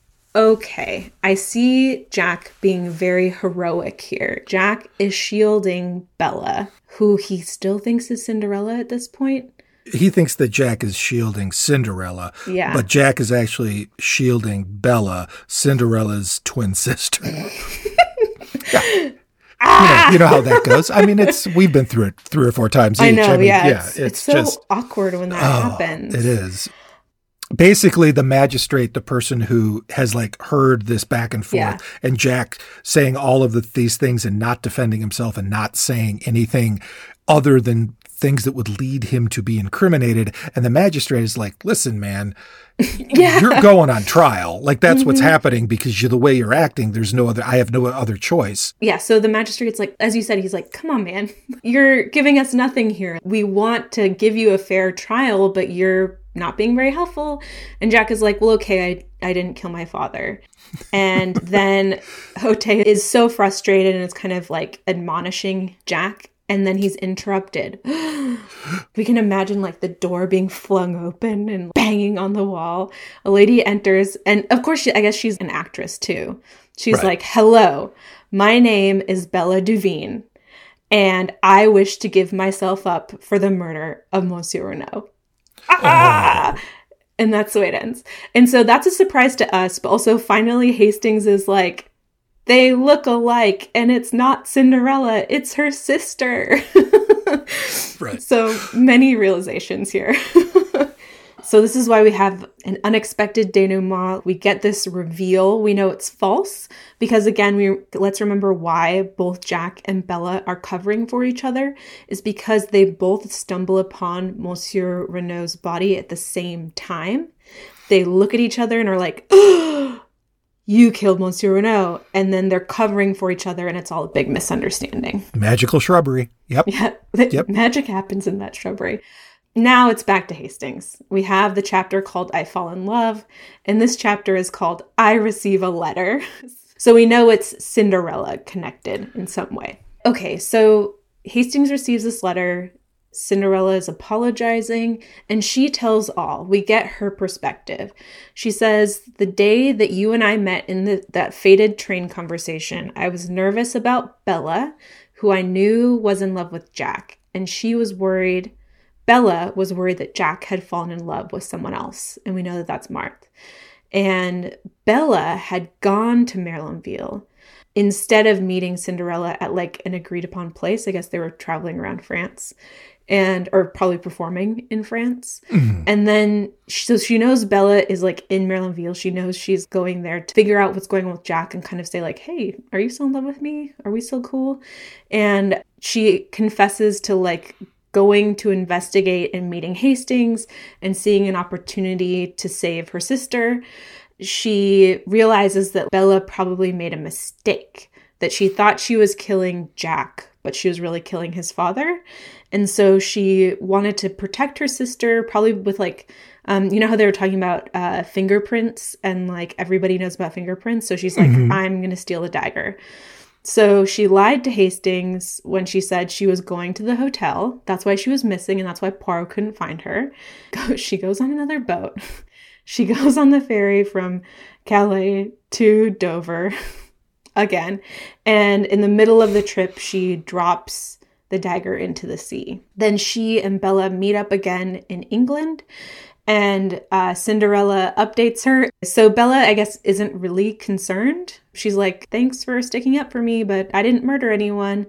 S2: okay, I see Jack being very heroic here. Jack is shielding Bella, who he still thinks is Cinderella at this point.
S1: He thinks that Jack is shielding Cinderella.
S2: Yeah.
S1: But Jack is actually shielding Bella, Cinderella's twin sister. Yeah.
S2: Ah!
S1: You know, you know how that goes. I mean, it's we've been through it three or four times each.
S2: I know,
S1: I mean,
S2: yeah.
S1: yeah
S2: It's,
S1: it's,
S2: it's so
S1: just
S2: awkward when that
S1: oh,
S2: happens.
S1: It is. Basically, the magistrate, the person who has like heard this back and forth,
S2: Yeah.
S1: and Jack saying all of the, these things and not defending himself and not saying anything other than things that would lead him to be incriminated. And the magistrate is like, listen, man,
S2: yeah.
S1: you're going on trial. Like, that's
S2: mm-hmm.
S1: what's happening because you the way you're acting, there's no other, I have no other choice.
S2: Yeah. So the magistrate's like, as you said, he's like, come on, man, you're giving us nothing here. We want to give you a fair trial, but you're not being very helpful. And Jack is like, well, okay, I, I didn't kill my father. And then Hotei is so frustrated and is kind of like admonishing Jack. And then he's interrupted. We can imagine like the door being flung open and banging on the wall. A lady enters. And of course, she, I guess she's an actress too. She's right. like, hello, my name is Bella Duveen. And I wish to give myself up for the murder of Monsieur Renaud. Ah! Oh. And that's the way it ends. And so that's a surprise to us. But also finally Hastings is like, they look alike, and it's not Cinderella, it's her sister.
S1: Right.
S2: So many realizations here. So this is why we have an unexpected denouement. We get this reveal. We know it's false because, again, we let's remember why both Jack and Bella are covering for each other is because they both stumble upon Monsieur Renaud's body at the same time. They look at each other and are like, oh, you killed Monsieur Renaud. And then they're covering for each other and it's all a big misunderstanding.
S1: Magical shrubbery. Yep.
S2: Yeah.
S1: Yep.
S2: Magic happens in that shrubbery. Now it's back to Hastings. We have the chapter called I Fall in Love. And this chapter is called I Receive a Letter. So we know it's Cinderella connected in some way. Okay, so Hastings receives this letter. Cinderella is apologizing, and she tells all. We get her perspective. She says, the day that you and I met in the, that fated train conversation, I was nervous about Bella, who I knew was in love with Jack, and she was worried. Bella was worried that Jack had fallen in love with someone else, and we know that that's Marthe. And Bella had gone to Merlinville instead of meeting Cinderella at like an agreed upon place. I guess they were traveling around France. And or probably performing in France. Mm-hmm. And then, so she knows Bella is like in Merlinville. She knows she's going there to figure out what's going on with Jack and kind of say like, hey, are you still in love with me? Are we still cool? And she confesses to like going to investigate and meeting Hastings and seeing an opportunity to save her sister. She realizes that Bella probably made a mistake, that she thought she was killing Jack, but she was really killing his father. And so she wanted to protect her sister, probably with like, um, you know how they were talking about uh, fingerprints and like everybody knows about fingerprints. So she's like, mm-hmm. I'm going to steal the dagger. So she lied to Hastings when she said she was going to the hotel. That's why she was missing. And that's why Poirot couldn't find her. She goes on another boat. She goes on the ferry from Calais to Dover again. And in the middle of the trip, she drops the dagger into the sea. Then she and Bella meet up again in England, and uh, Cinderella updates her. So Bella, I guess, isn't really concerned. She's like, thanks for sticking up for me, but I didn't murder anyone.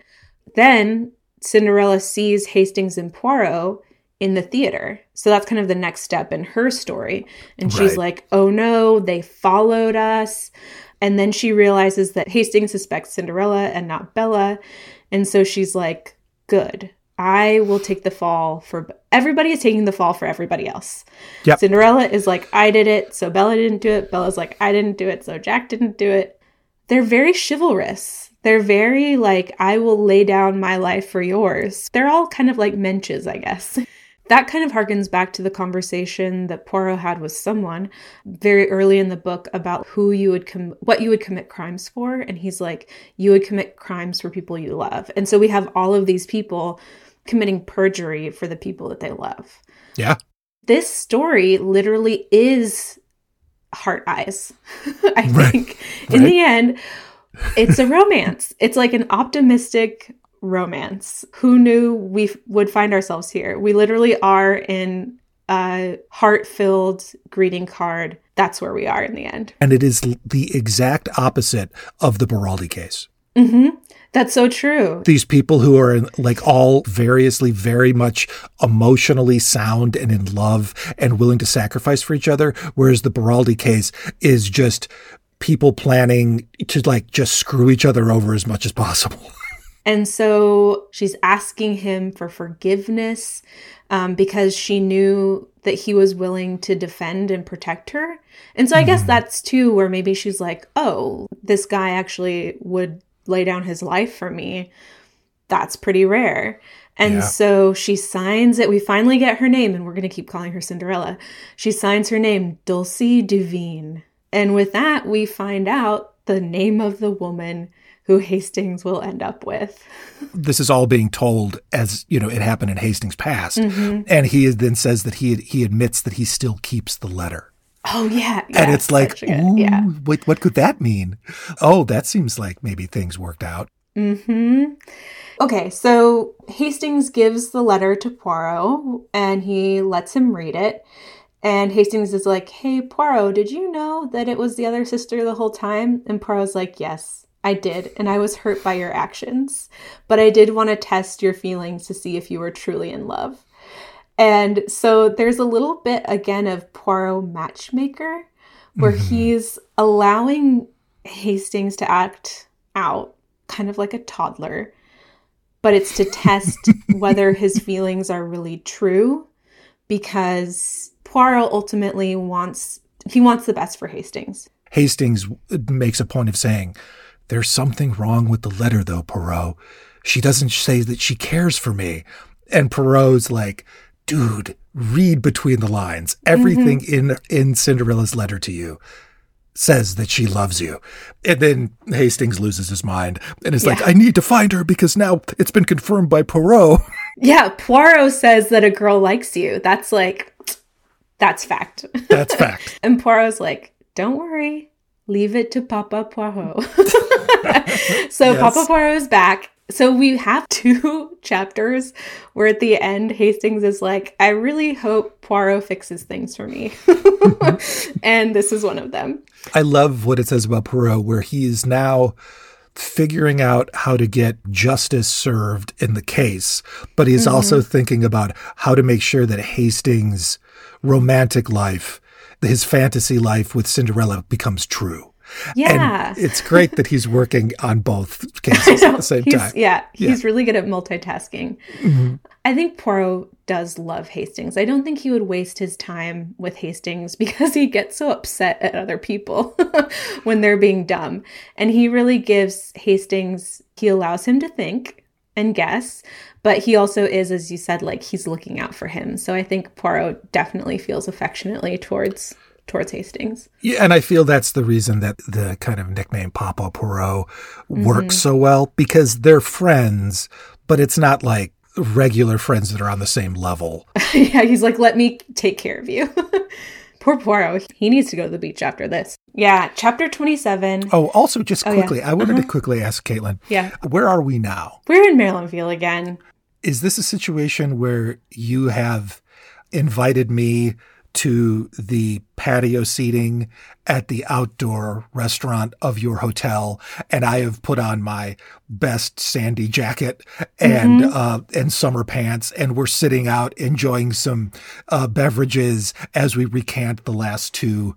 S2: Then Cinderella sees Hastings and Poirot in the theater. So that's kind of the next step in her story. And she's right. like, oh no, they followed us. And then she realizes that Hastings suspects Cinderella and not Bella. And so she's like, good. I will take the fall for everybody is taking the fall for everybody else. Yep. Cinderella is like, I did it, so Bella didn't do it. Bella's like, I didn't do it, so Jack didn't do it. They're very chivalrous. They're very like, I will lay down my life for yours. They're all kind of like menches, I guess. That kind of harkens back to the conversation that Poirot had with someone very early in the book about who you would com- what you would commit crimes for. And he's like, you would commit crimes for people you love. And so we have all of these people committing perjury for the people that they love.
S1: Yeah.
S2: This story literally is Heart Eyes, I
S1: right.
S2: think. In right. the end, it's a romance. It's like an optimistic romance. Who knew we f- would find ourselves here? We literally are in a heart-filled greeting card. That's where we are in the end.
S1: And it is the exact opposite of the Baraldi case.
S2: Mm-hmm. That's so true.
S1: These people who are like all variously very much emotionally sound and in love and willing to sacrifice for each other, whereas the Baraldi case is just people planning to like just screw each other over as much as possible.
S2: And so she's asking him for forgiveness um, because she knew that he was willing to defend and protect her. And so I mm. guess that's too where maybe she's like, oh, this guy actually would lay down his life for me. That's pretty rare. And yeah. so she signs it. We finally get her name, and we're going to keep calling her Cinderella. She signs her name, Dulcie Duveen. And with that, we find out the name of the woman who Hastings will end up with.
S1: This is all being told as, you know, it happened in Hastings' past.
S2: Mm-hmm.
S1: And he then says that he he admits that he still keeps the letter.
S2: Oh, yeah. yeah
S1: and it's like, ooh,
S2: yeah.
S1: what, what could that mean? Oh, that seems like maybe things worked out.
S2: Mm-hmm. Okay, so Hastings gives the letter to Poirot, and he lets him read it. And Hastings is like, hey, Poirot, did you know that it was the other sister the whole time? And Poirot's like, yes, I did. And I was hurt by your actions. But I did want to test your feelings to see if you were truly in love. And so there's a little bit, again, of Poirot matchmaker, where mm-hmm. he's allowing Hastings to act out, kind of like a toddler. But it's to test whether his feelings are really true, because Poirot ultimately wants, he wants the best for Hastings.
S1: Hastings makes a point of saying, there's something wrong with the letter, though, Poirot. She doesn't say that she cares for me. And Poirot's like, dude, read between the lines. Everything mm-hmm. in, in Cinderella's letter to you says that she loves you. And then Hastings loses his mind and is yeah. like, I need to find her because now it's been confirmed by Poirot.
S2: Yeah, Poirot says that a girl likes you. That's like, that's fact.
S1: That's fact.
S2: And Poirot's like, don't worry, leave it to Papa Poirot. So yes. Papa Poirot is back. So we have two chapters where at the end, Hastings is like, I really hope Poirot fixes things for me. And this is one of them.
S1: I love what it says about Poirot, where he is now figuring out how to get justice served in the case, but he's mm-hmm. also thinking about how to make sure that Hastings' romantic life, his fantasy life with Cinderella, becomes true.
S2: Yeah.
S1: And it's great that he's working on both cases at the same
S2: he's,
S1: time.
S2: Yeah,
S1: yeah,
S2: he's really good at multitasking. Mm-hmm. I think Poirot does love Hastings. I don't think he would waste his time with Hastings because he gets so upset at other people when they're being dumb. And he really gives Hastings, he allows him to think and guess, but he also is, as you said, like he's looking out for him. So I think Poirot definitely feels affectionately towards towards Hastings.
S1: Yeah, and I feel that's the reason that the kind of nickname Papa Poirot works mm-hmm. so well, because they're friends, but it's not like regular friends that are on the same level.
S2: Yeah, he's like, let me take care of you. Poor Poirot. He needs to go to the beach after this. Yeah, chapter twenty-seven.
S1: Oh, also just quickly, oh, yeah. I wanted uh-huh. to quickly ask Caitlin,
S2: yeah.
S1: where are we now?
S2: We're in Marylandville again.
S1: Is this a situation where you have invited me to the patio seating at the outdoor restaurant of your hotel, and I have put on my best Sandy jacket and mm-hmm. uh, and summer pants, and we're sitting out enjoying some uh, beverages as we recant the last two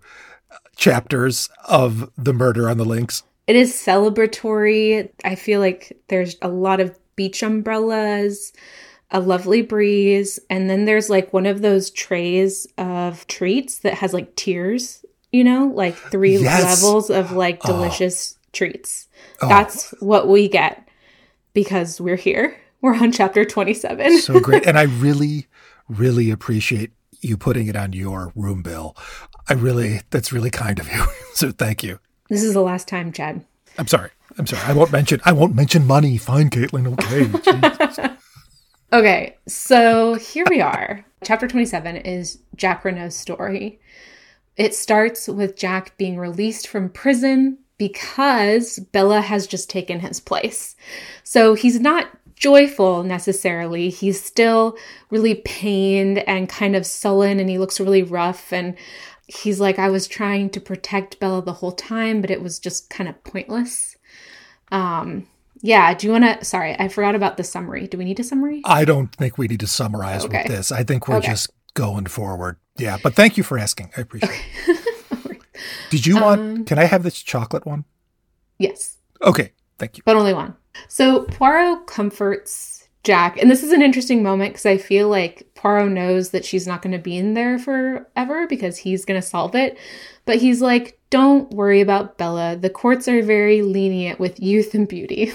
S1: chapters of The Murder on the Links?
S2: It is celebratory. I feel like there's a lot of beach umbrellas, a lovely breeze, and then there's like one of those trays of treats that has like tiers, you know, like three yes. levels of like delicious oh. treats. Oh. That's what we get because we're here. We're on chapter twenty-seven.
S1: So great. And I really, really appreciate you putting it on your room bill. I really, that's really kind of you. So thank you.
S2: This is the last time, Chad.
S1: I'm sorry. I'm sorry. I won't mention, I won't mention money. Fine, Caitlin. Okay.
S2: Okay, so here we are. Chapter twenty-seven is Jack Renault's story. It starts with Jack being released from prison because Bella has just taken his place. So he's not joyful necessarily. He's still really pained and kind of sullen, and he looks really rough. And he's like, I was trying to protect Bella the whole time, but it was just kind of pointless. Um... Yeah, do you want to, sorry, I forgot about the summary. Do we need a summary?
S1: I don't think we need to summarize okay. with this. I think we're okay. just going forward. Yeah, but thank you for asking. I appreciate okay. it. Did you want, um, can I have this chocolate one?
S2: Yes.
S1: Okay, thank you.
S2: But only one. So Poirot comforts Jack. And this is an interesting moment because I feel like Poirot knows that she's not going to be in there forever because he's going to solve it. But he's like, don't worry about Bella. The courts are very lenient with youth and beauty.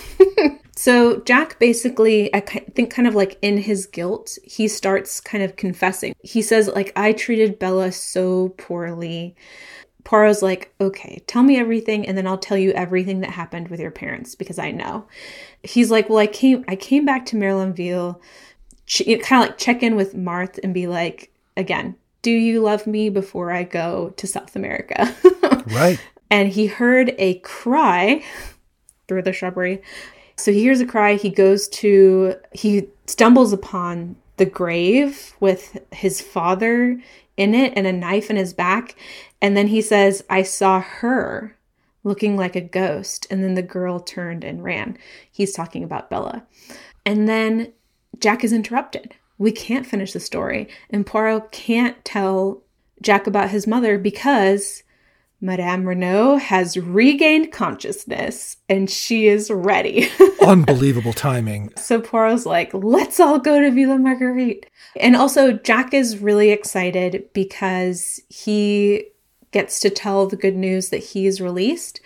S2: So Jack basically, I think kind of like in his guilt, he starts kind of confessing. He says, like, I treated Bella so poorly. Poirot's like, okay, tell me everything, and then I'll tell you everything that happened with your parents because I know. He's like, well, I came I came back to Marylandville, ch- kind of like check in with Marthe and be like, again, do you love me before I go to South America?
S1: Right.
S2: And he heard a cry through the shrubbery. So he hears a cry. He goes to, he stumbles upon the grave with his father in it and a knife in his back. And then he says, I saw her looking like a ghost. And then the girl turned and ran. He's talking about Bella. And then Jack is interrupted. We can't finish the story. And Poirot can't tell Jack about his mother because Madame Renaud has regained consciousness and she is ready.
S1: Unbelievable timing.
S2: So Poirot's like, let's all go to Villa Marguerite. And also Jack is really excited because he gets to tell the good news that he's released.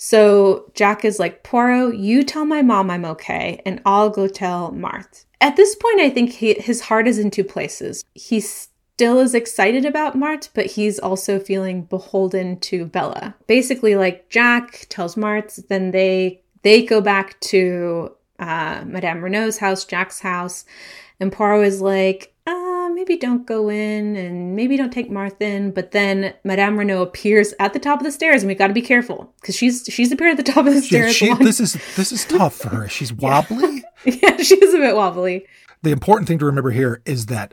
S2: So Jack is like, Poirot, you tell my mom I'm okay and I'll go tell Marthe. At this point, I think he, his heart is in two places. He's still is excited about Marthe, but he's also feeling beholden to Bella. Basically, like Jack tells Marthe, then they they go back to uh, Madame Renaud's house, Jack's house, and Poirot is like, uh, maybe don't go in and maybe don't take Marthe in. But then Madame Renaud appears at the top of the stairs, and we got to be careful because she's she's appeared at the top of the stairs.
S1: She, this is this is tough for her. She's wobbly.
S2: Yeah, yeah, she is a bit wobbly.
S1: The important thing to remember here is that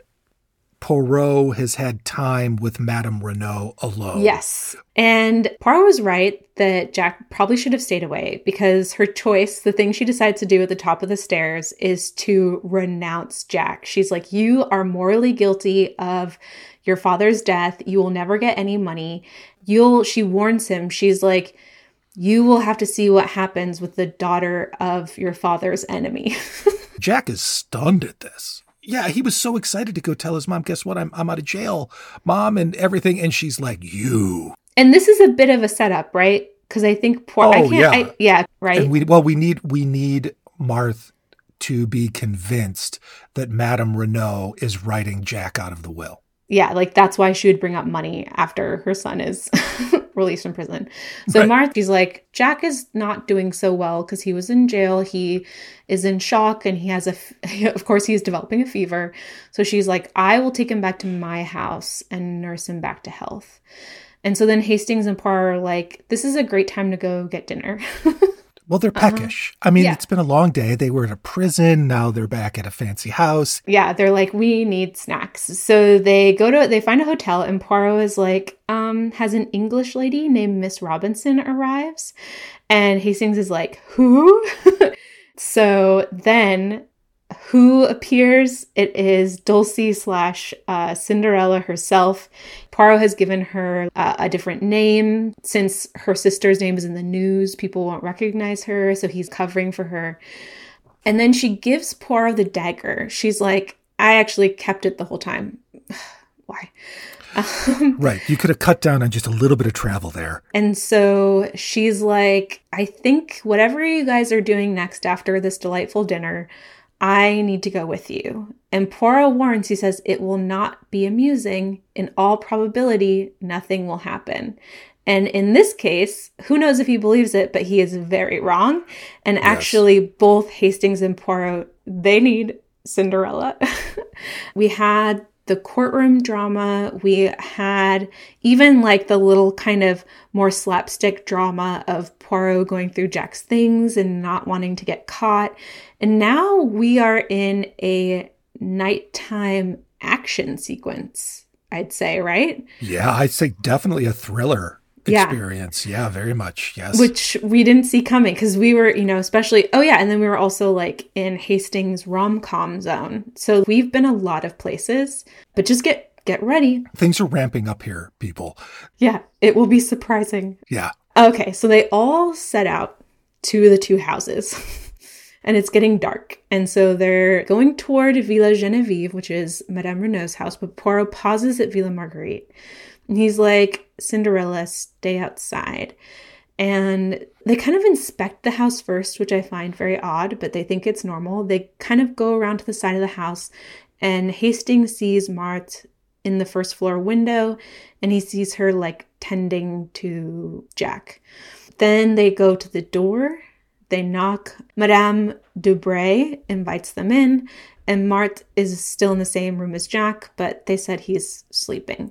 S1: Poirot has had time with Madame Renaud alone.
S2: Yes. And Poirot was right that Jack probably should have stayed away because her choice, the thing she decides to do at the top of the stairs, is to renounce Jack. She's like, you are morally guilty of your father's death. You will never get any money. You'll, she warns him. She's like, you will have to see what happens with the daughter of your father's enemy.
S1: Jack is stunned at this. Yeah, he was so excited to go tell his mom, guess what? I'm I'm out of jail, Mom, and everything. And she's like, you.
S2: And this is a bit of a setup, right? Because I think poor,
S1: oh,
S2: I can't,
S1: yeah.
S2: I, yeah, right.
S1: And we, well, we need, we need Marthe to be convinced that Madame Renaud is writing Jack out of the will.
S2: Yeah, like that's why she would bring up money after her son is released from prison. So right. Marthe, she's like, Jack is not doing so well because he was in jail. He is in shock and he has a, of course, he's developing a fever. So she's like, I will take him back to my house and nurse him back to health. And so then Hastings and Poirot are like, this is a great time to go get dinner.
S1: Well, they're peckish. Uh-huh. I mean,
S2: yeah.
S1: It's been a long day. They were in a prison. Now they're back at a fancy house.
S2: Yeah, they're like, we need snacks. So they go to, they find a hotel and Poirot is like, um, has an English lady named Miss Robinson arrives. And Hastings is like, who? So then who appears? It is Dulcie slash uh, Cinderella herself. Poirot has given her uh, a different name. Since her sister's name is in the news, people won't recognize her, so he's covering for her. And then she gives Poirot the dagger. She's like, I actually kept it the whole time. Why? Um,
S1: right. You could have cut down on just a little bit of travel there.
S2: And so she's like, I think whatever you guys are doing next after this delightful dinner, I need to go with you. And Poirot warns, he says, it will not be amusing. In all probability, nothing will happen. And in this case, who knows if he believes it, but he is very wrong. And yes. Actually, both Hastings and Poirot, they need Cinderella. We had the courtroom drama. We had even like the little kind of more slapstick drama of Poirot going through Jack's things and not wanting to get caught. And now we are in a nighttime action sequence, I'd say, right?
S1: Yeah, I'd say definitely a thriller experience. Yeah, yeah, very much. Yes.
S2: Which we didn't see coming because we were, you know, especially, oh yeah. And then we were also like in Hastings rom-com zone. So we've been a lot of places, but just get, get ready.
S1: Things are ramping up here, people.
S2: Yeah, it will be surprising.
S1: Yeah.
S2: Okay, so they all set out to the two houses. and it's getting dark. And so they're going toward Villa Genevieve, which is Madame Renault's house, but Poirot pauses at Villa Marguerite. And he's like, Cinderella, stay outside. And they kind of inspect the house first, which I find very odd, but they think it's normal. They kind of go around to the side of the house, and Hastings sees Marthe in the first floor window, and he sees her like tending to Jack. Then they go to the door, they knock. Madame Dubray invites them in, and Marthe is still in the same room as Jack, but they said he's sleeping.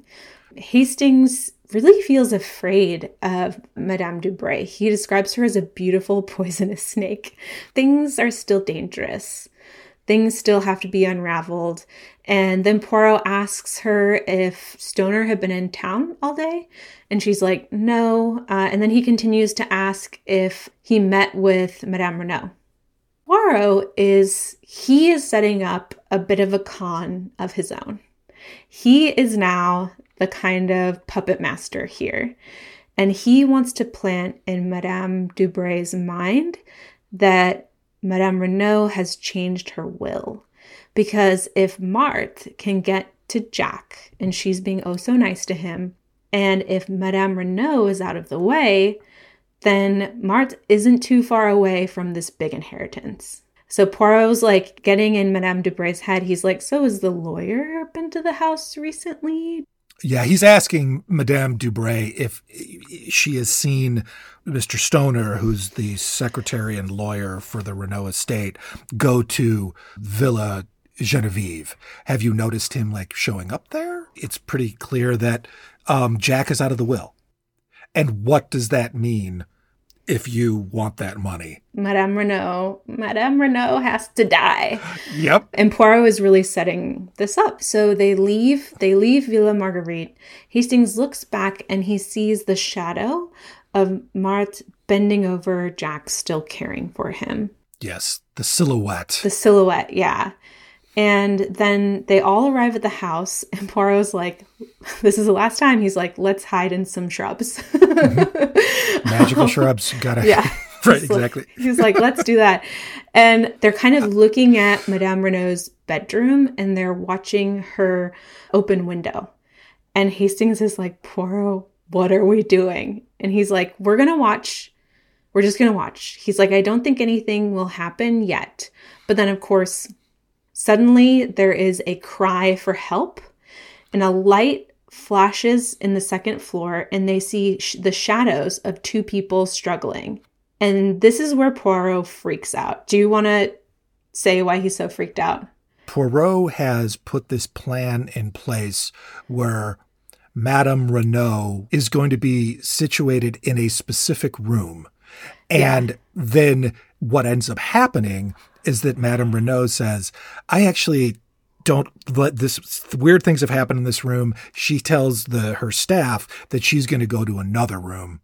S2: Hastings really feels afraid of Madame Dubray. He describes her as a beautiful poisonous snake. Things are still dangerous. Things still have to be unraveled. And then Poirot asks her if Stoner had been in town all day. And she's like, no. Uh, and then he continues to ask if he met with Madame Renault. Poirot is, he is setting up a bit of a con of his own. He is now the kind of puppet master here. And he wants to plant in Madame Dubray's mind that Madame Renault has changed her will. Because if Marthe can get to Jack, and she's being oh so nice to him, and if Madame Renault is out of the way, then Marthe isn't too far away from this big inheritance. So Poirot's like getting in Madame Dubray's head. He's like, so has the lawyer been to the house recently?
S1: Yeah, he's asking Madame Dubray if she has seen Mister Stoner, who's the secretary and lawyer for the Renault estate, go to Villa Genevieve. Have you noticed him like showing up there? It's pretty clear that um, Jack is out of the will. And what does that mean if you want that money?
S2: Madame Renault, Madame Renault has to die.
S1: Yep.
S2: And Poirot is really setting this up. So they leave, they leave Villa Marguerite. Hastings looks back and he sees the shadow of Marthe bending over Jack, still caring for him.
S1: Yes, the silhouette.
S2: The silhouette, yeah. And then they all arrive at the house, and Poirot's like, this is the last time. He's like, let's hide in some shrubs.
S1: Mm-hmm. Magical shrubs. Gotta.
S2: Yeah.
S1: Right,
S2: he's
S1: exactly.
S2: Like, he's like, let's do that. And they're kind of looking at Madame Renault's bedroom, and they're watching her open window. And Hastings is like, Poirot, what are we doing? And he's like, we're going to watch. We're just going to watch. He's like, I don't think anything will happen yet. But then, of course, suddenly there is a cry for help, and a light flashes in the second floor, and they see sh- the shadows of two people struggling. And this is where Poirot freaks out. Do you want to say why he's so freaked out?
S1: Poirot has put this plan in place where Madame Renault is going to be situated in a specific room. And yeah. Then what ends up happening is that Madame Renault says, I actually don't let this weird things have happened in this room. She tells the her staff that she's going to go to another room.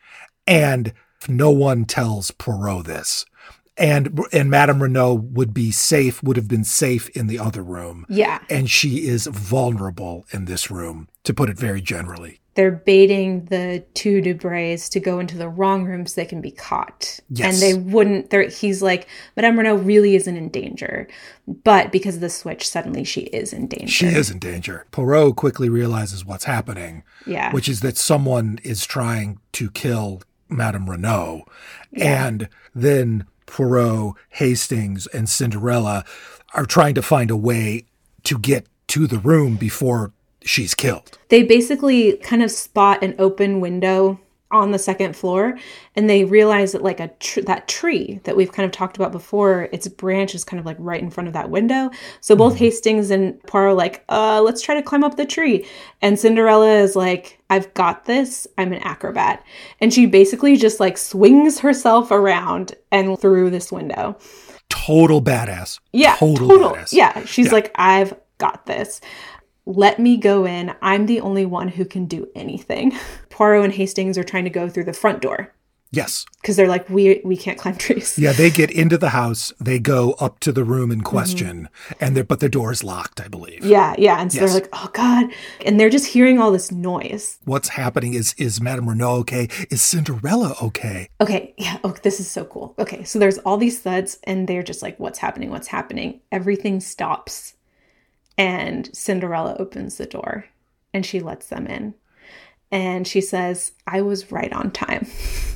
S1: And no one tells Poirot this. And and Madame Renault would be safe, would have been safe in the other room.
S2: Yeah.
S1: And she is vulnerable in this room, to put it very generally.
S2: They're baiting the two Dubrays to go into the wrong room so they can be caught.
S1: Yes.
S2: And they wouldn't, he's like, Madame Renault really isn't in danger. But because of the switch, suddenly she is in danger.
S1: She is in danger. Poirot quickly realizes what's happening.
S2: Yeah.
S1: Which is that someone is trying to kill Madame Renault. Yeah. And then Poirot, Hastings, and Cinderella are trying to find a way to get to the room before she's killed.
S2: They basically kind of spot an open window on the second floor, and they realize that like a tr- that tree that we've kind of talked about before, its branch is kind of like right in front of that window. So both mm-hmm. Hastings and Poirot are like, uh, let's try to climb up the tree. And Cinderella is like, I've got this. I'm an acrobat. And she basically just like swings herself around and through this window.
S1: Total badass.
S2: Yeah.
S1: Total,
S2: total
S1: badass.
S2: Yeah. She's
S1: yeah.
S2: like, I've got this. Let me go in. I'm the only one who can do anything. Poirot and Hastings are trying to go through the front door.
S1: Yes.
S2: Because they're like, we we can't climb trees.
S1: Yeah, they get into the house. They go up to the room in question, mm-hmm. and they're, but the door is locked, I believe.
S2: Yeah, yeah. And so yes. they're like, oh, God. And they're just hearing all this noise.
S1: What's happening? Is is Madame Renaud okay? Is Cinderella okay?
S2: Okay, yeah. Oh, this is so cool. Okay, so there's all these thuds, and they're just like, what's happening? What's happening? Everything stops. And Cinderella opens the door, and she lets them in. And she says, I was right on time.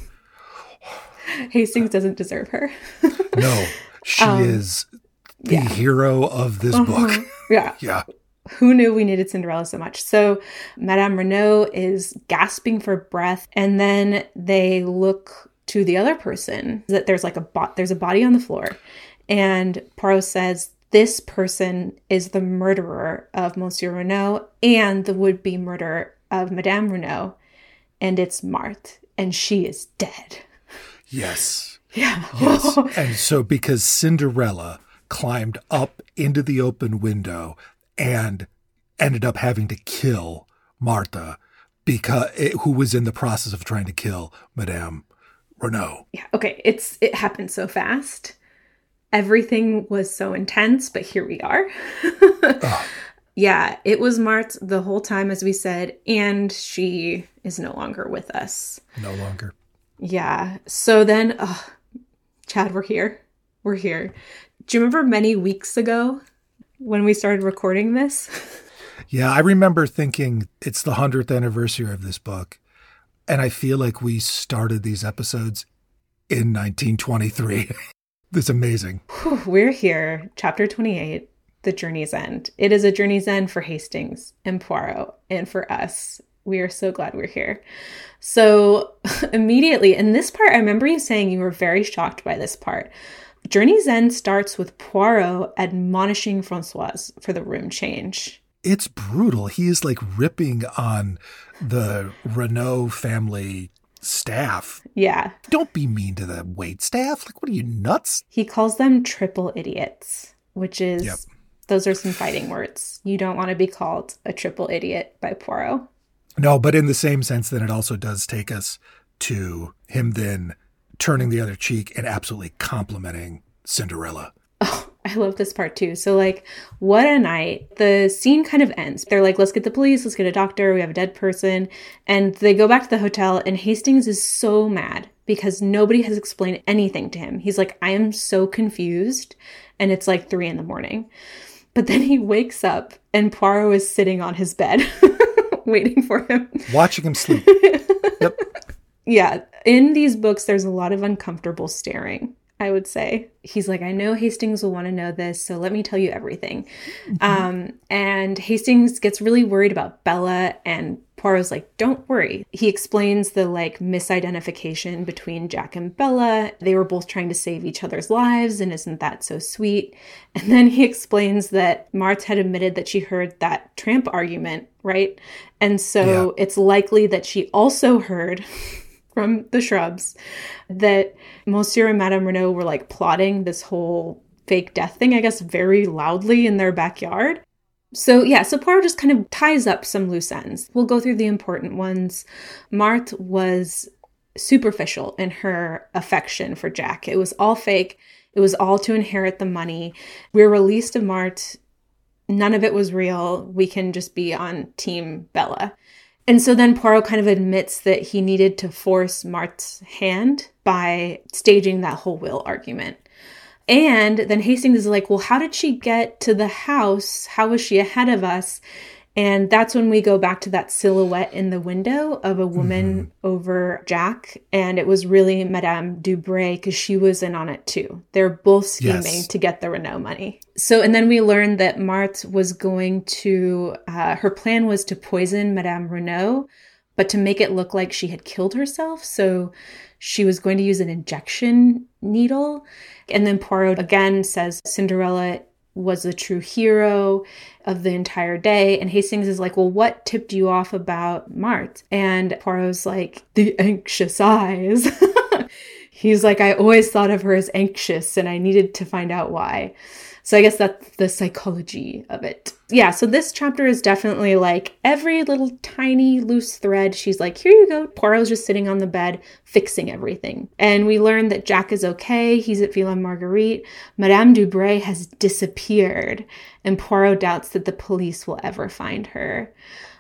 S2: Hastings doesn't deserve her.
S1: No, she um, is the yeah. hero of this uh-huh. book.
S2: Yeah.
S1: Yeah.
S2: Who knew we needed Cinderella so much? So Madame Renaud is gasping for breath. And then they look to the other person that there's like a bo- there's a body on the floor. And Poirot says, this person is the murderer of Monsieur Renaud and the would-be murderer of Madame Renaud. And it's Marthe. And she is dead.
S1: Yes.
S2: Yeah.
S1: Yes. And so because Cinderella climbed up into the open window and ended up having to kill Martha, because who was in the process of trying to kill Madame Renaud.
S2: Yeah. Okay. It's it happened so fast. Everything was so intense, but here we are. Oh. Yeah, it was Marthe the whole time, as we said, and she is no longer with us.
S1: No longer.
S2: Yeah. So then, oh, Chad, we're here. We're here. Do you remember many weeks ago when we started recording this?
S1: Yeah, I remember thinking it's the hundredth anniversary of this book. And I feel like we started these episodes in nineteen twenty-three. It's amazing.
S2: Whew, we're here. Chapter twenty-eight, The Journey's End. It is a journey's end for Hastings and Poirot and for us. We are so glad we're here. So immediately, in this part, I remember you saying you were very shocked by this part. Journey's End starts with Poirot admonishing Francoise for the room change.
S1: It's brutal. He is like ripping on the Renaud family staff.
S2: Yeah.
S1: Don't be mean to the wait staff. Like, what are you, nuts?
S2: He calls them triple idiots, which is,
S1: yep.
S2: Those are some fighting words. You don't want to be called a triple idiot by Poirot.
S1: No, but in the same sense, then it also does take us to him then turning the other cheek and absolutely complimenting Cinderella.
S2: Oh, I love this part too. So like, what a night. The scene kind of ends. They're like, let's get the police, let's get a doctor, we have a dead person. And they go back to the hotel and Hastings is so mad because nobody has explained anything to him. He's like, I am so confused. And it's like three in the morning. But then he wakes up and Poirot is sitting on his bed waiting for him.
S1: Watching him sleep. Yep.
S2: Yeah. In these books, there's a lot of uncomfortable staring, I would say. He's like, I know Hastings will want to know this, so let me tell you everything. Mm-hmm. Um, and Hastings gets really worried about Bella, and Poirot's like, don't worry. He explains the like misidentification between Jack and Bella. They were both trying to save each other's lives, and isn't that so sweet? And then he explains that Marthe had admitted that she heard that tramp argument, right? And so yeah. It's likely that she also heard from the shrubs that Monsieur and Madame Renaud were like plotting this whole fake death thing, I guess, very loudly in their backyard. So yeah, so Poirot just kind of ties up some loose ends. We'll go through the important ones. Marthe was superficial in her affection for Jack. It was all fake. It was all to inherit the money. We're released of Marthe. None of it was real. We can just be on Team Bella. And so then Poirot kind of admits that he needed to force Marthe's hand by staging that whole will argument. And then Hastings is like, well, how did she get to the house? How was she ahead of us? And that's when we go back to that silhouette in the window of a woman mm-hmm. over Jack. And it was really Madame Dubray because she was in on it too. They're both scheming yes. to get the Renaud money. So, and then we learned that Marthe was going to, uh, her plan was to poison Madame Renaud, but to make it look like she had killed herself. So she was going to use an injection needle. And then Poirot again says Cinderella was the true hero of the entire day. And Hastings is like, well, what tipped you off about Marthe? And Poirot's like, the anxious eyes. He's like, I always thought of her as anxious and I needed to find out why. So I guess that's the psychology of it. Yeah, so this chapter is definitely like every little tiny loose thread. She's like, here you go. Poirot's just sitting on the bed fixing everything. And we learn that Jack is okay. He's at Villa Marguerite. Madame Dubray has disappeared. And Poirot doubts that the police will ever find her.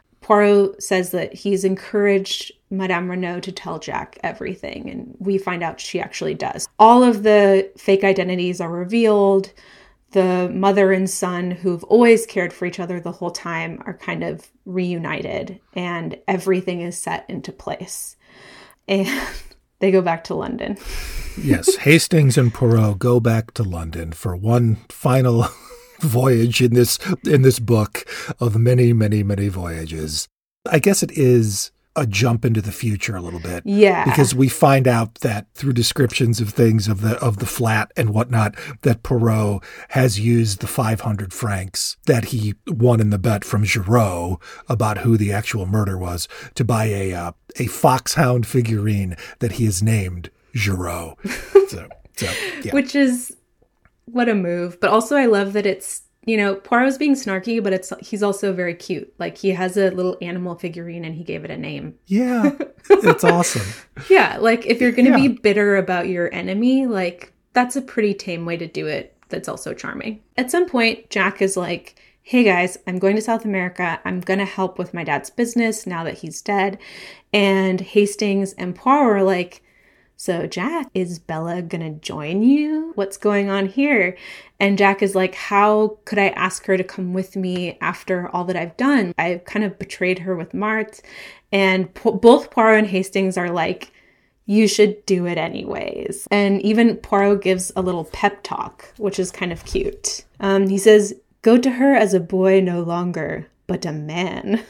S2: Poirot says that he's encouraged Madame Renaud to tell Jack everything. And we find out she actually does. All of the fake identities are revealed. The mother and son who've always cared for each other the whole time are kind of reunited and everything is set into place. And they go back to London.
S1: Yes, Hastings and Poirot go back to London for one final voyage in this in this book of many, many, many voyages. I guess it is a jump into the future a little bit.
S2: Yeah.
S1: Because we find out that through descriptions of things of the of the flat and whatnot, that Poirot has used the five hundred francs that he won in the bet from Giraud about who the actual murder was to buy a uh, a foxhound figurine that he has named Giraud. so, so, yeah.
S2: Which is, what a move. But also I love that it's, you know, Poirot's being snarky, but it's he's also very cute. Like, he has a little animal figurine and he gave it a name.
S1: Yeah, it's awesome.
S2: Yeah, like, if you're going to
S1: Yeah.
S2: be bitter about your enemy, like, that's a pretty tame way to do it. That's also charming. At some point, Jack is like, hey guys, I'm going to South America. I'm going to help with my dad's business now that he's dead. And Hastings and Poirot are like, so Jack, is Bella gonna join you? What's going on here? And Jack is like, how could I ask her to come with me after all that I've done? I've kind of betrayed her with Marthe. And po- both Poirot and Hastings are like, you should do it anyways. And even Poirot gives a little pep talk, which is kind of cute. Um, he says, go to her as a boy no longer, but a man.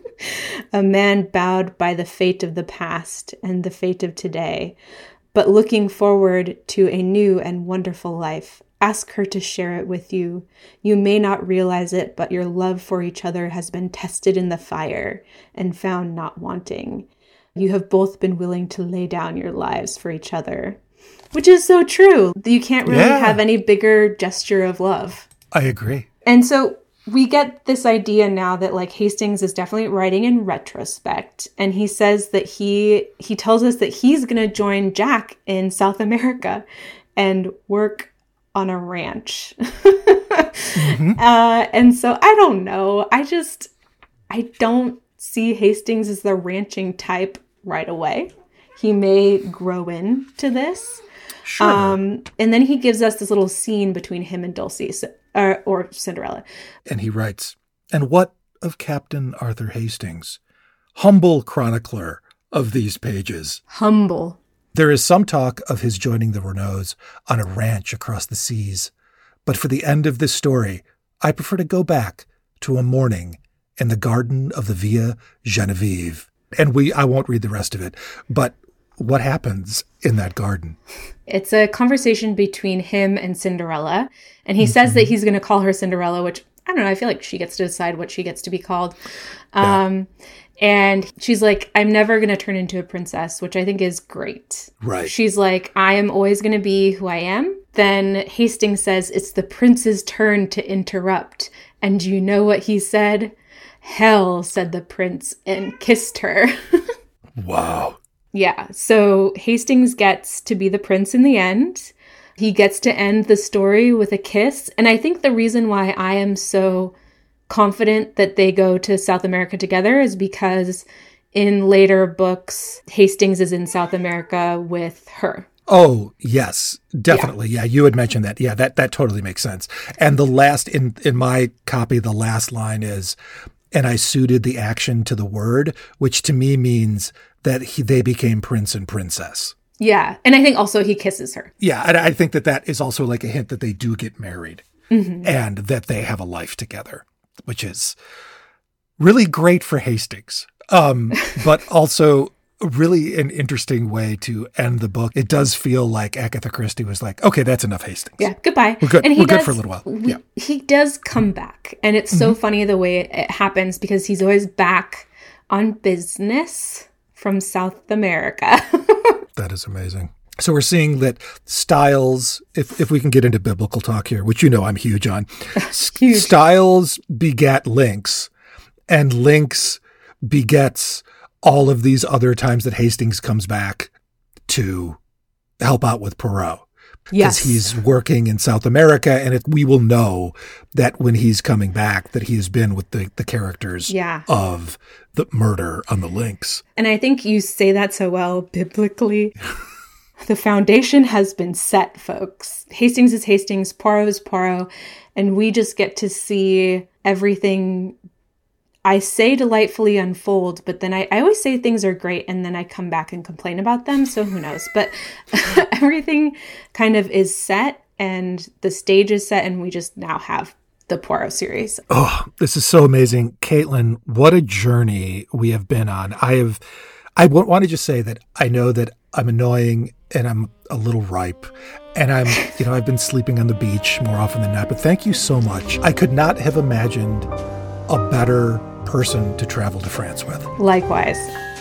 S2: A man bowed by the fate of the past and the fate of today, but looking forward to a new and wonderful life. Ask her to share it with you. You may not realize it, but your love for each other has been tested in the fire and found not wanting. You have both been willing to lay down your lives for each other, which is so true. You can't really
S1: Yeah.
S2: have any bigger gesture of love.
S1: I agree.
S2: And so we get this idea now that, like, Hastings is definitely writing in retrospect. And he says that he he tells us that he's going to join Jack in South America and work on a ranch. mm-hmm. uh, and so I don't know. I just, I don't see Hastings as the ranching type right away. He may grow into this.
S1: Sure.
S2: Um, and then he gives us this little scene between him and Dulcie. So, Uh, or Cinderella.
S1: And he writes, and what of Captain Arthur Hastings, humble chronicler of these pages?
S2: Humble.
S1: There is some talk of his joining the Renauds on a ranch across the seas. But for the end of this story, I prefer to go back to a morning in the garden of the Via Genevieve. And we, I won't read the rest of it, but what happens in that garden?
S2: It's a conversation between him and Cinderella. And he mm-hmm. says that he's going to call her Cinderella, which, I don't know, I feel like she gets to decide what she gets to be called.
S1: Yeah.
S2: Um, and she's like, I'm never going to turn into a princess, which I think is great.
S1: Right.
S2: She's like, I am always going to be who I am. Then Hastings says, it's the prince's turn to interrupt. And you know what he said? Hell, said the prince, and kissed her.
S1: Wow.
S2: Yeah, so Hastings gets to be the prince in the end. He gets to end the story with a kiss. And I think the reason why I am so confident that they go to South America together is because in later books, Hastings is in South America with her.
S1: Oh, yes, definitely. Yeah. yeah, you had mentioned that. Yeah, that, that totally makes sense. And the last, in, in my copy, the last line is, and I suited the action to the word, which to me means that he, they became prince and princess.
S2: Yeah. And I think also he kisses her.
S1: Yeah. And I think that that is also like a hint that they do get married
S2: mm-hmm.
S1: and that they have a life together, which is really great for Hastings, um, but also really an interesting way to end the book. It does feel like Agatha Christie was like, okay, that's enough Hastings.
S2: Yeah, goodbye.
S1: We're good.
S2: And he
S1: We're
S2: does,
S1: good for a little while.
S2: We,
S1: yeah.
S2: He does come back. And it's so mm-hmm. funny the way it happens because he's always back on business from South America.
S1: That is amazing. So we're seeing that Styles, if if we can get into biblical talk here, which you know I'm huge on,
S2: huge.
S1: Styles begat Lynx, and Lynx begets all of these other times that Hastings comes back to help out with Poirot.
S2: Yes.
S1: Because he's working in South America, and it, we will know that when he's coming back that he has been with the, the characters
S2: yeah.
S1: of the murder on the Lynx.
S2: And I think you say that so well biblically. The foundation has been set, folks. Hastings is Hastings, Poirot is Poirot, and we just get to see everything, I say delightfully unfold, but then I, I always say things are great and then I come back and complain about them, so who knows. But everything kind of is set and the stage is set, and we just now have the Poirot series.
S1: Oh, this is so amazing. Caitlin, what a journey we have been on. I have, I w- want to just say that I know that I'm annoying and I'm a little ripe, and I'm, you know, I've been sleeping on the beach more often than not, but thank you so much. I could not have imagined a better person to travel to France with.
S2: Likewise.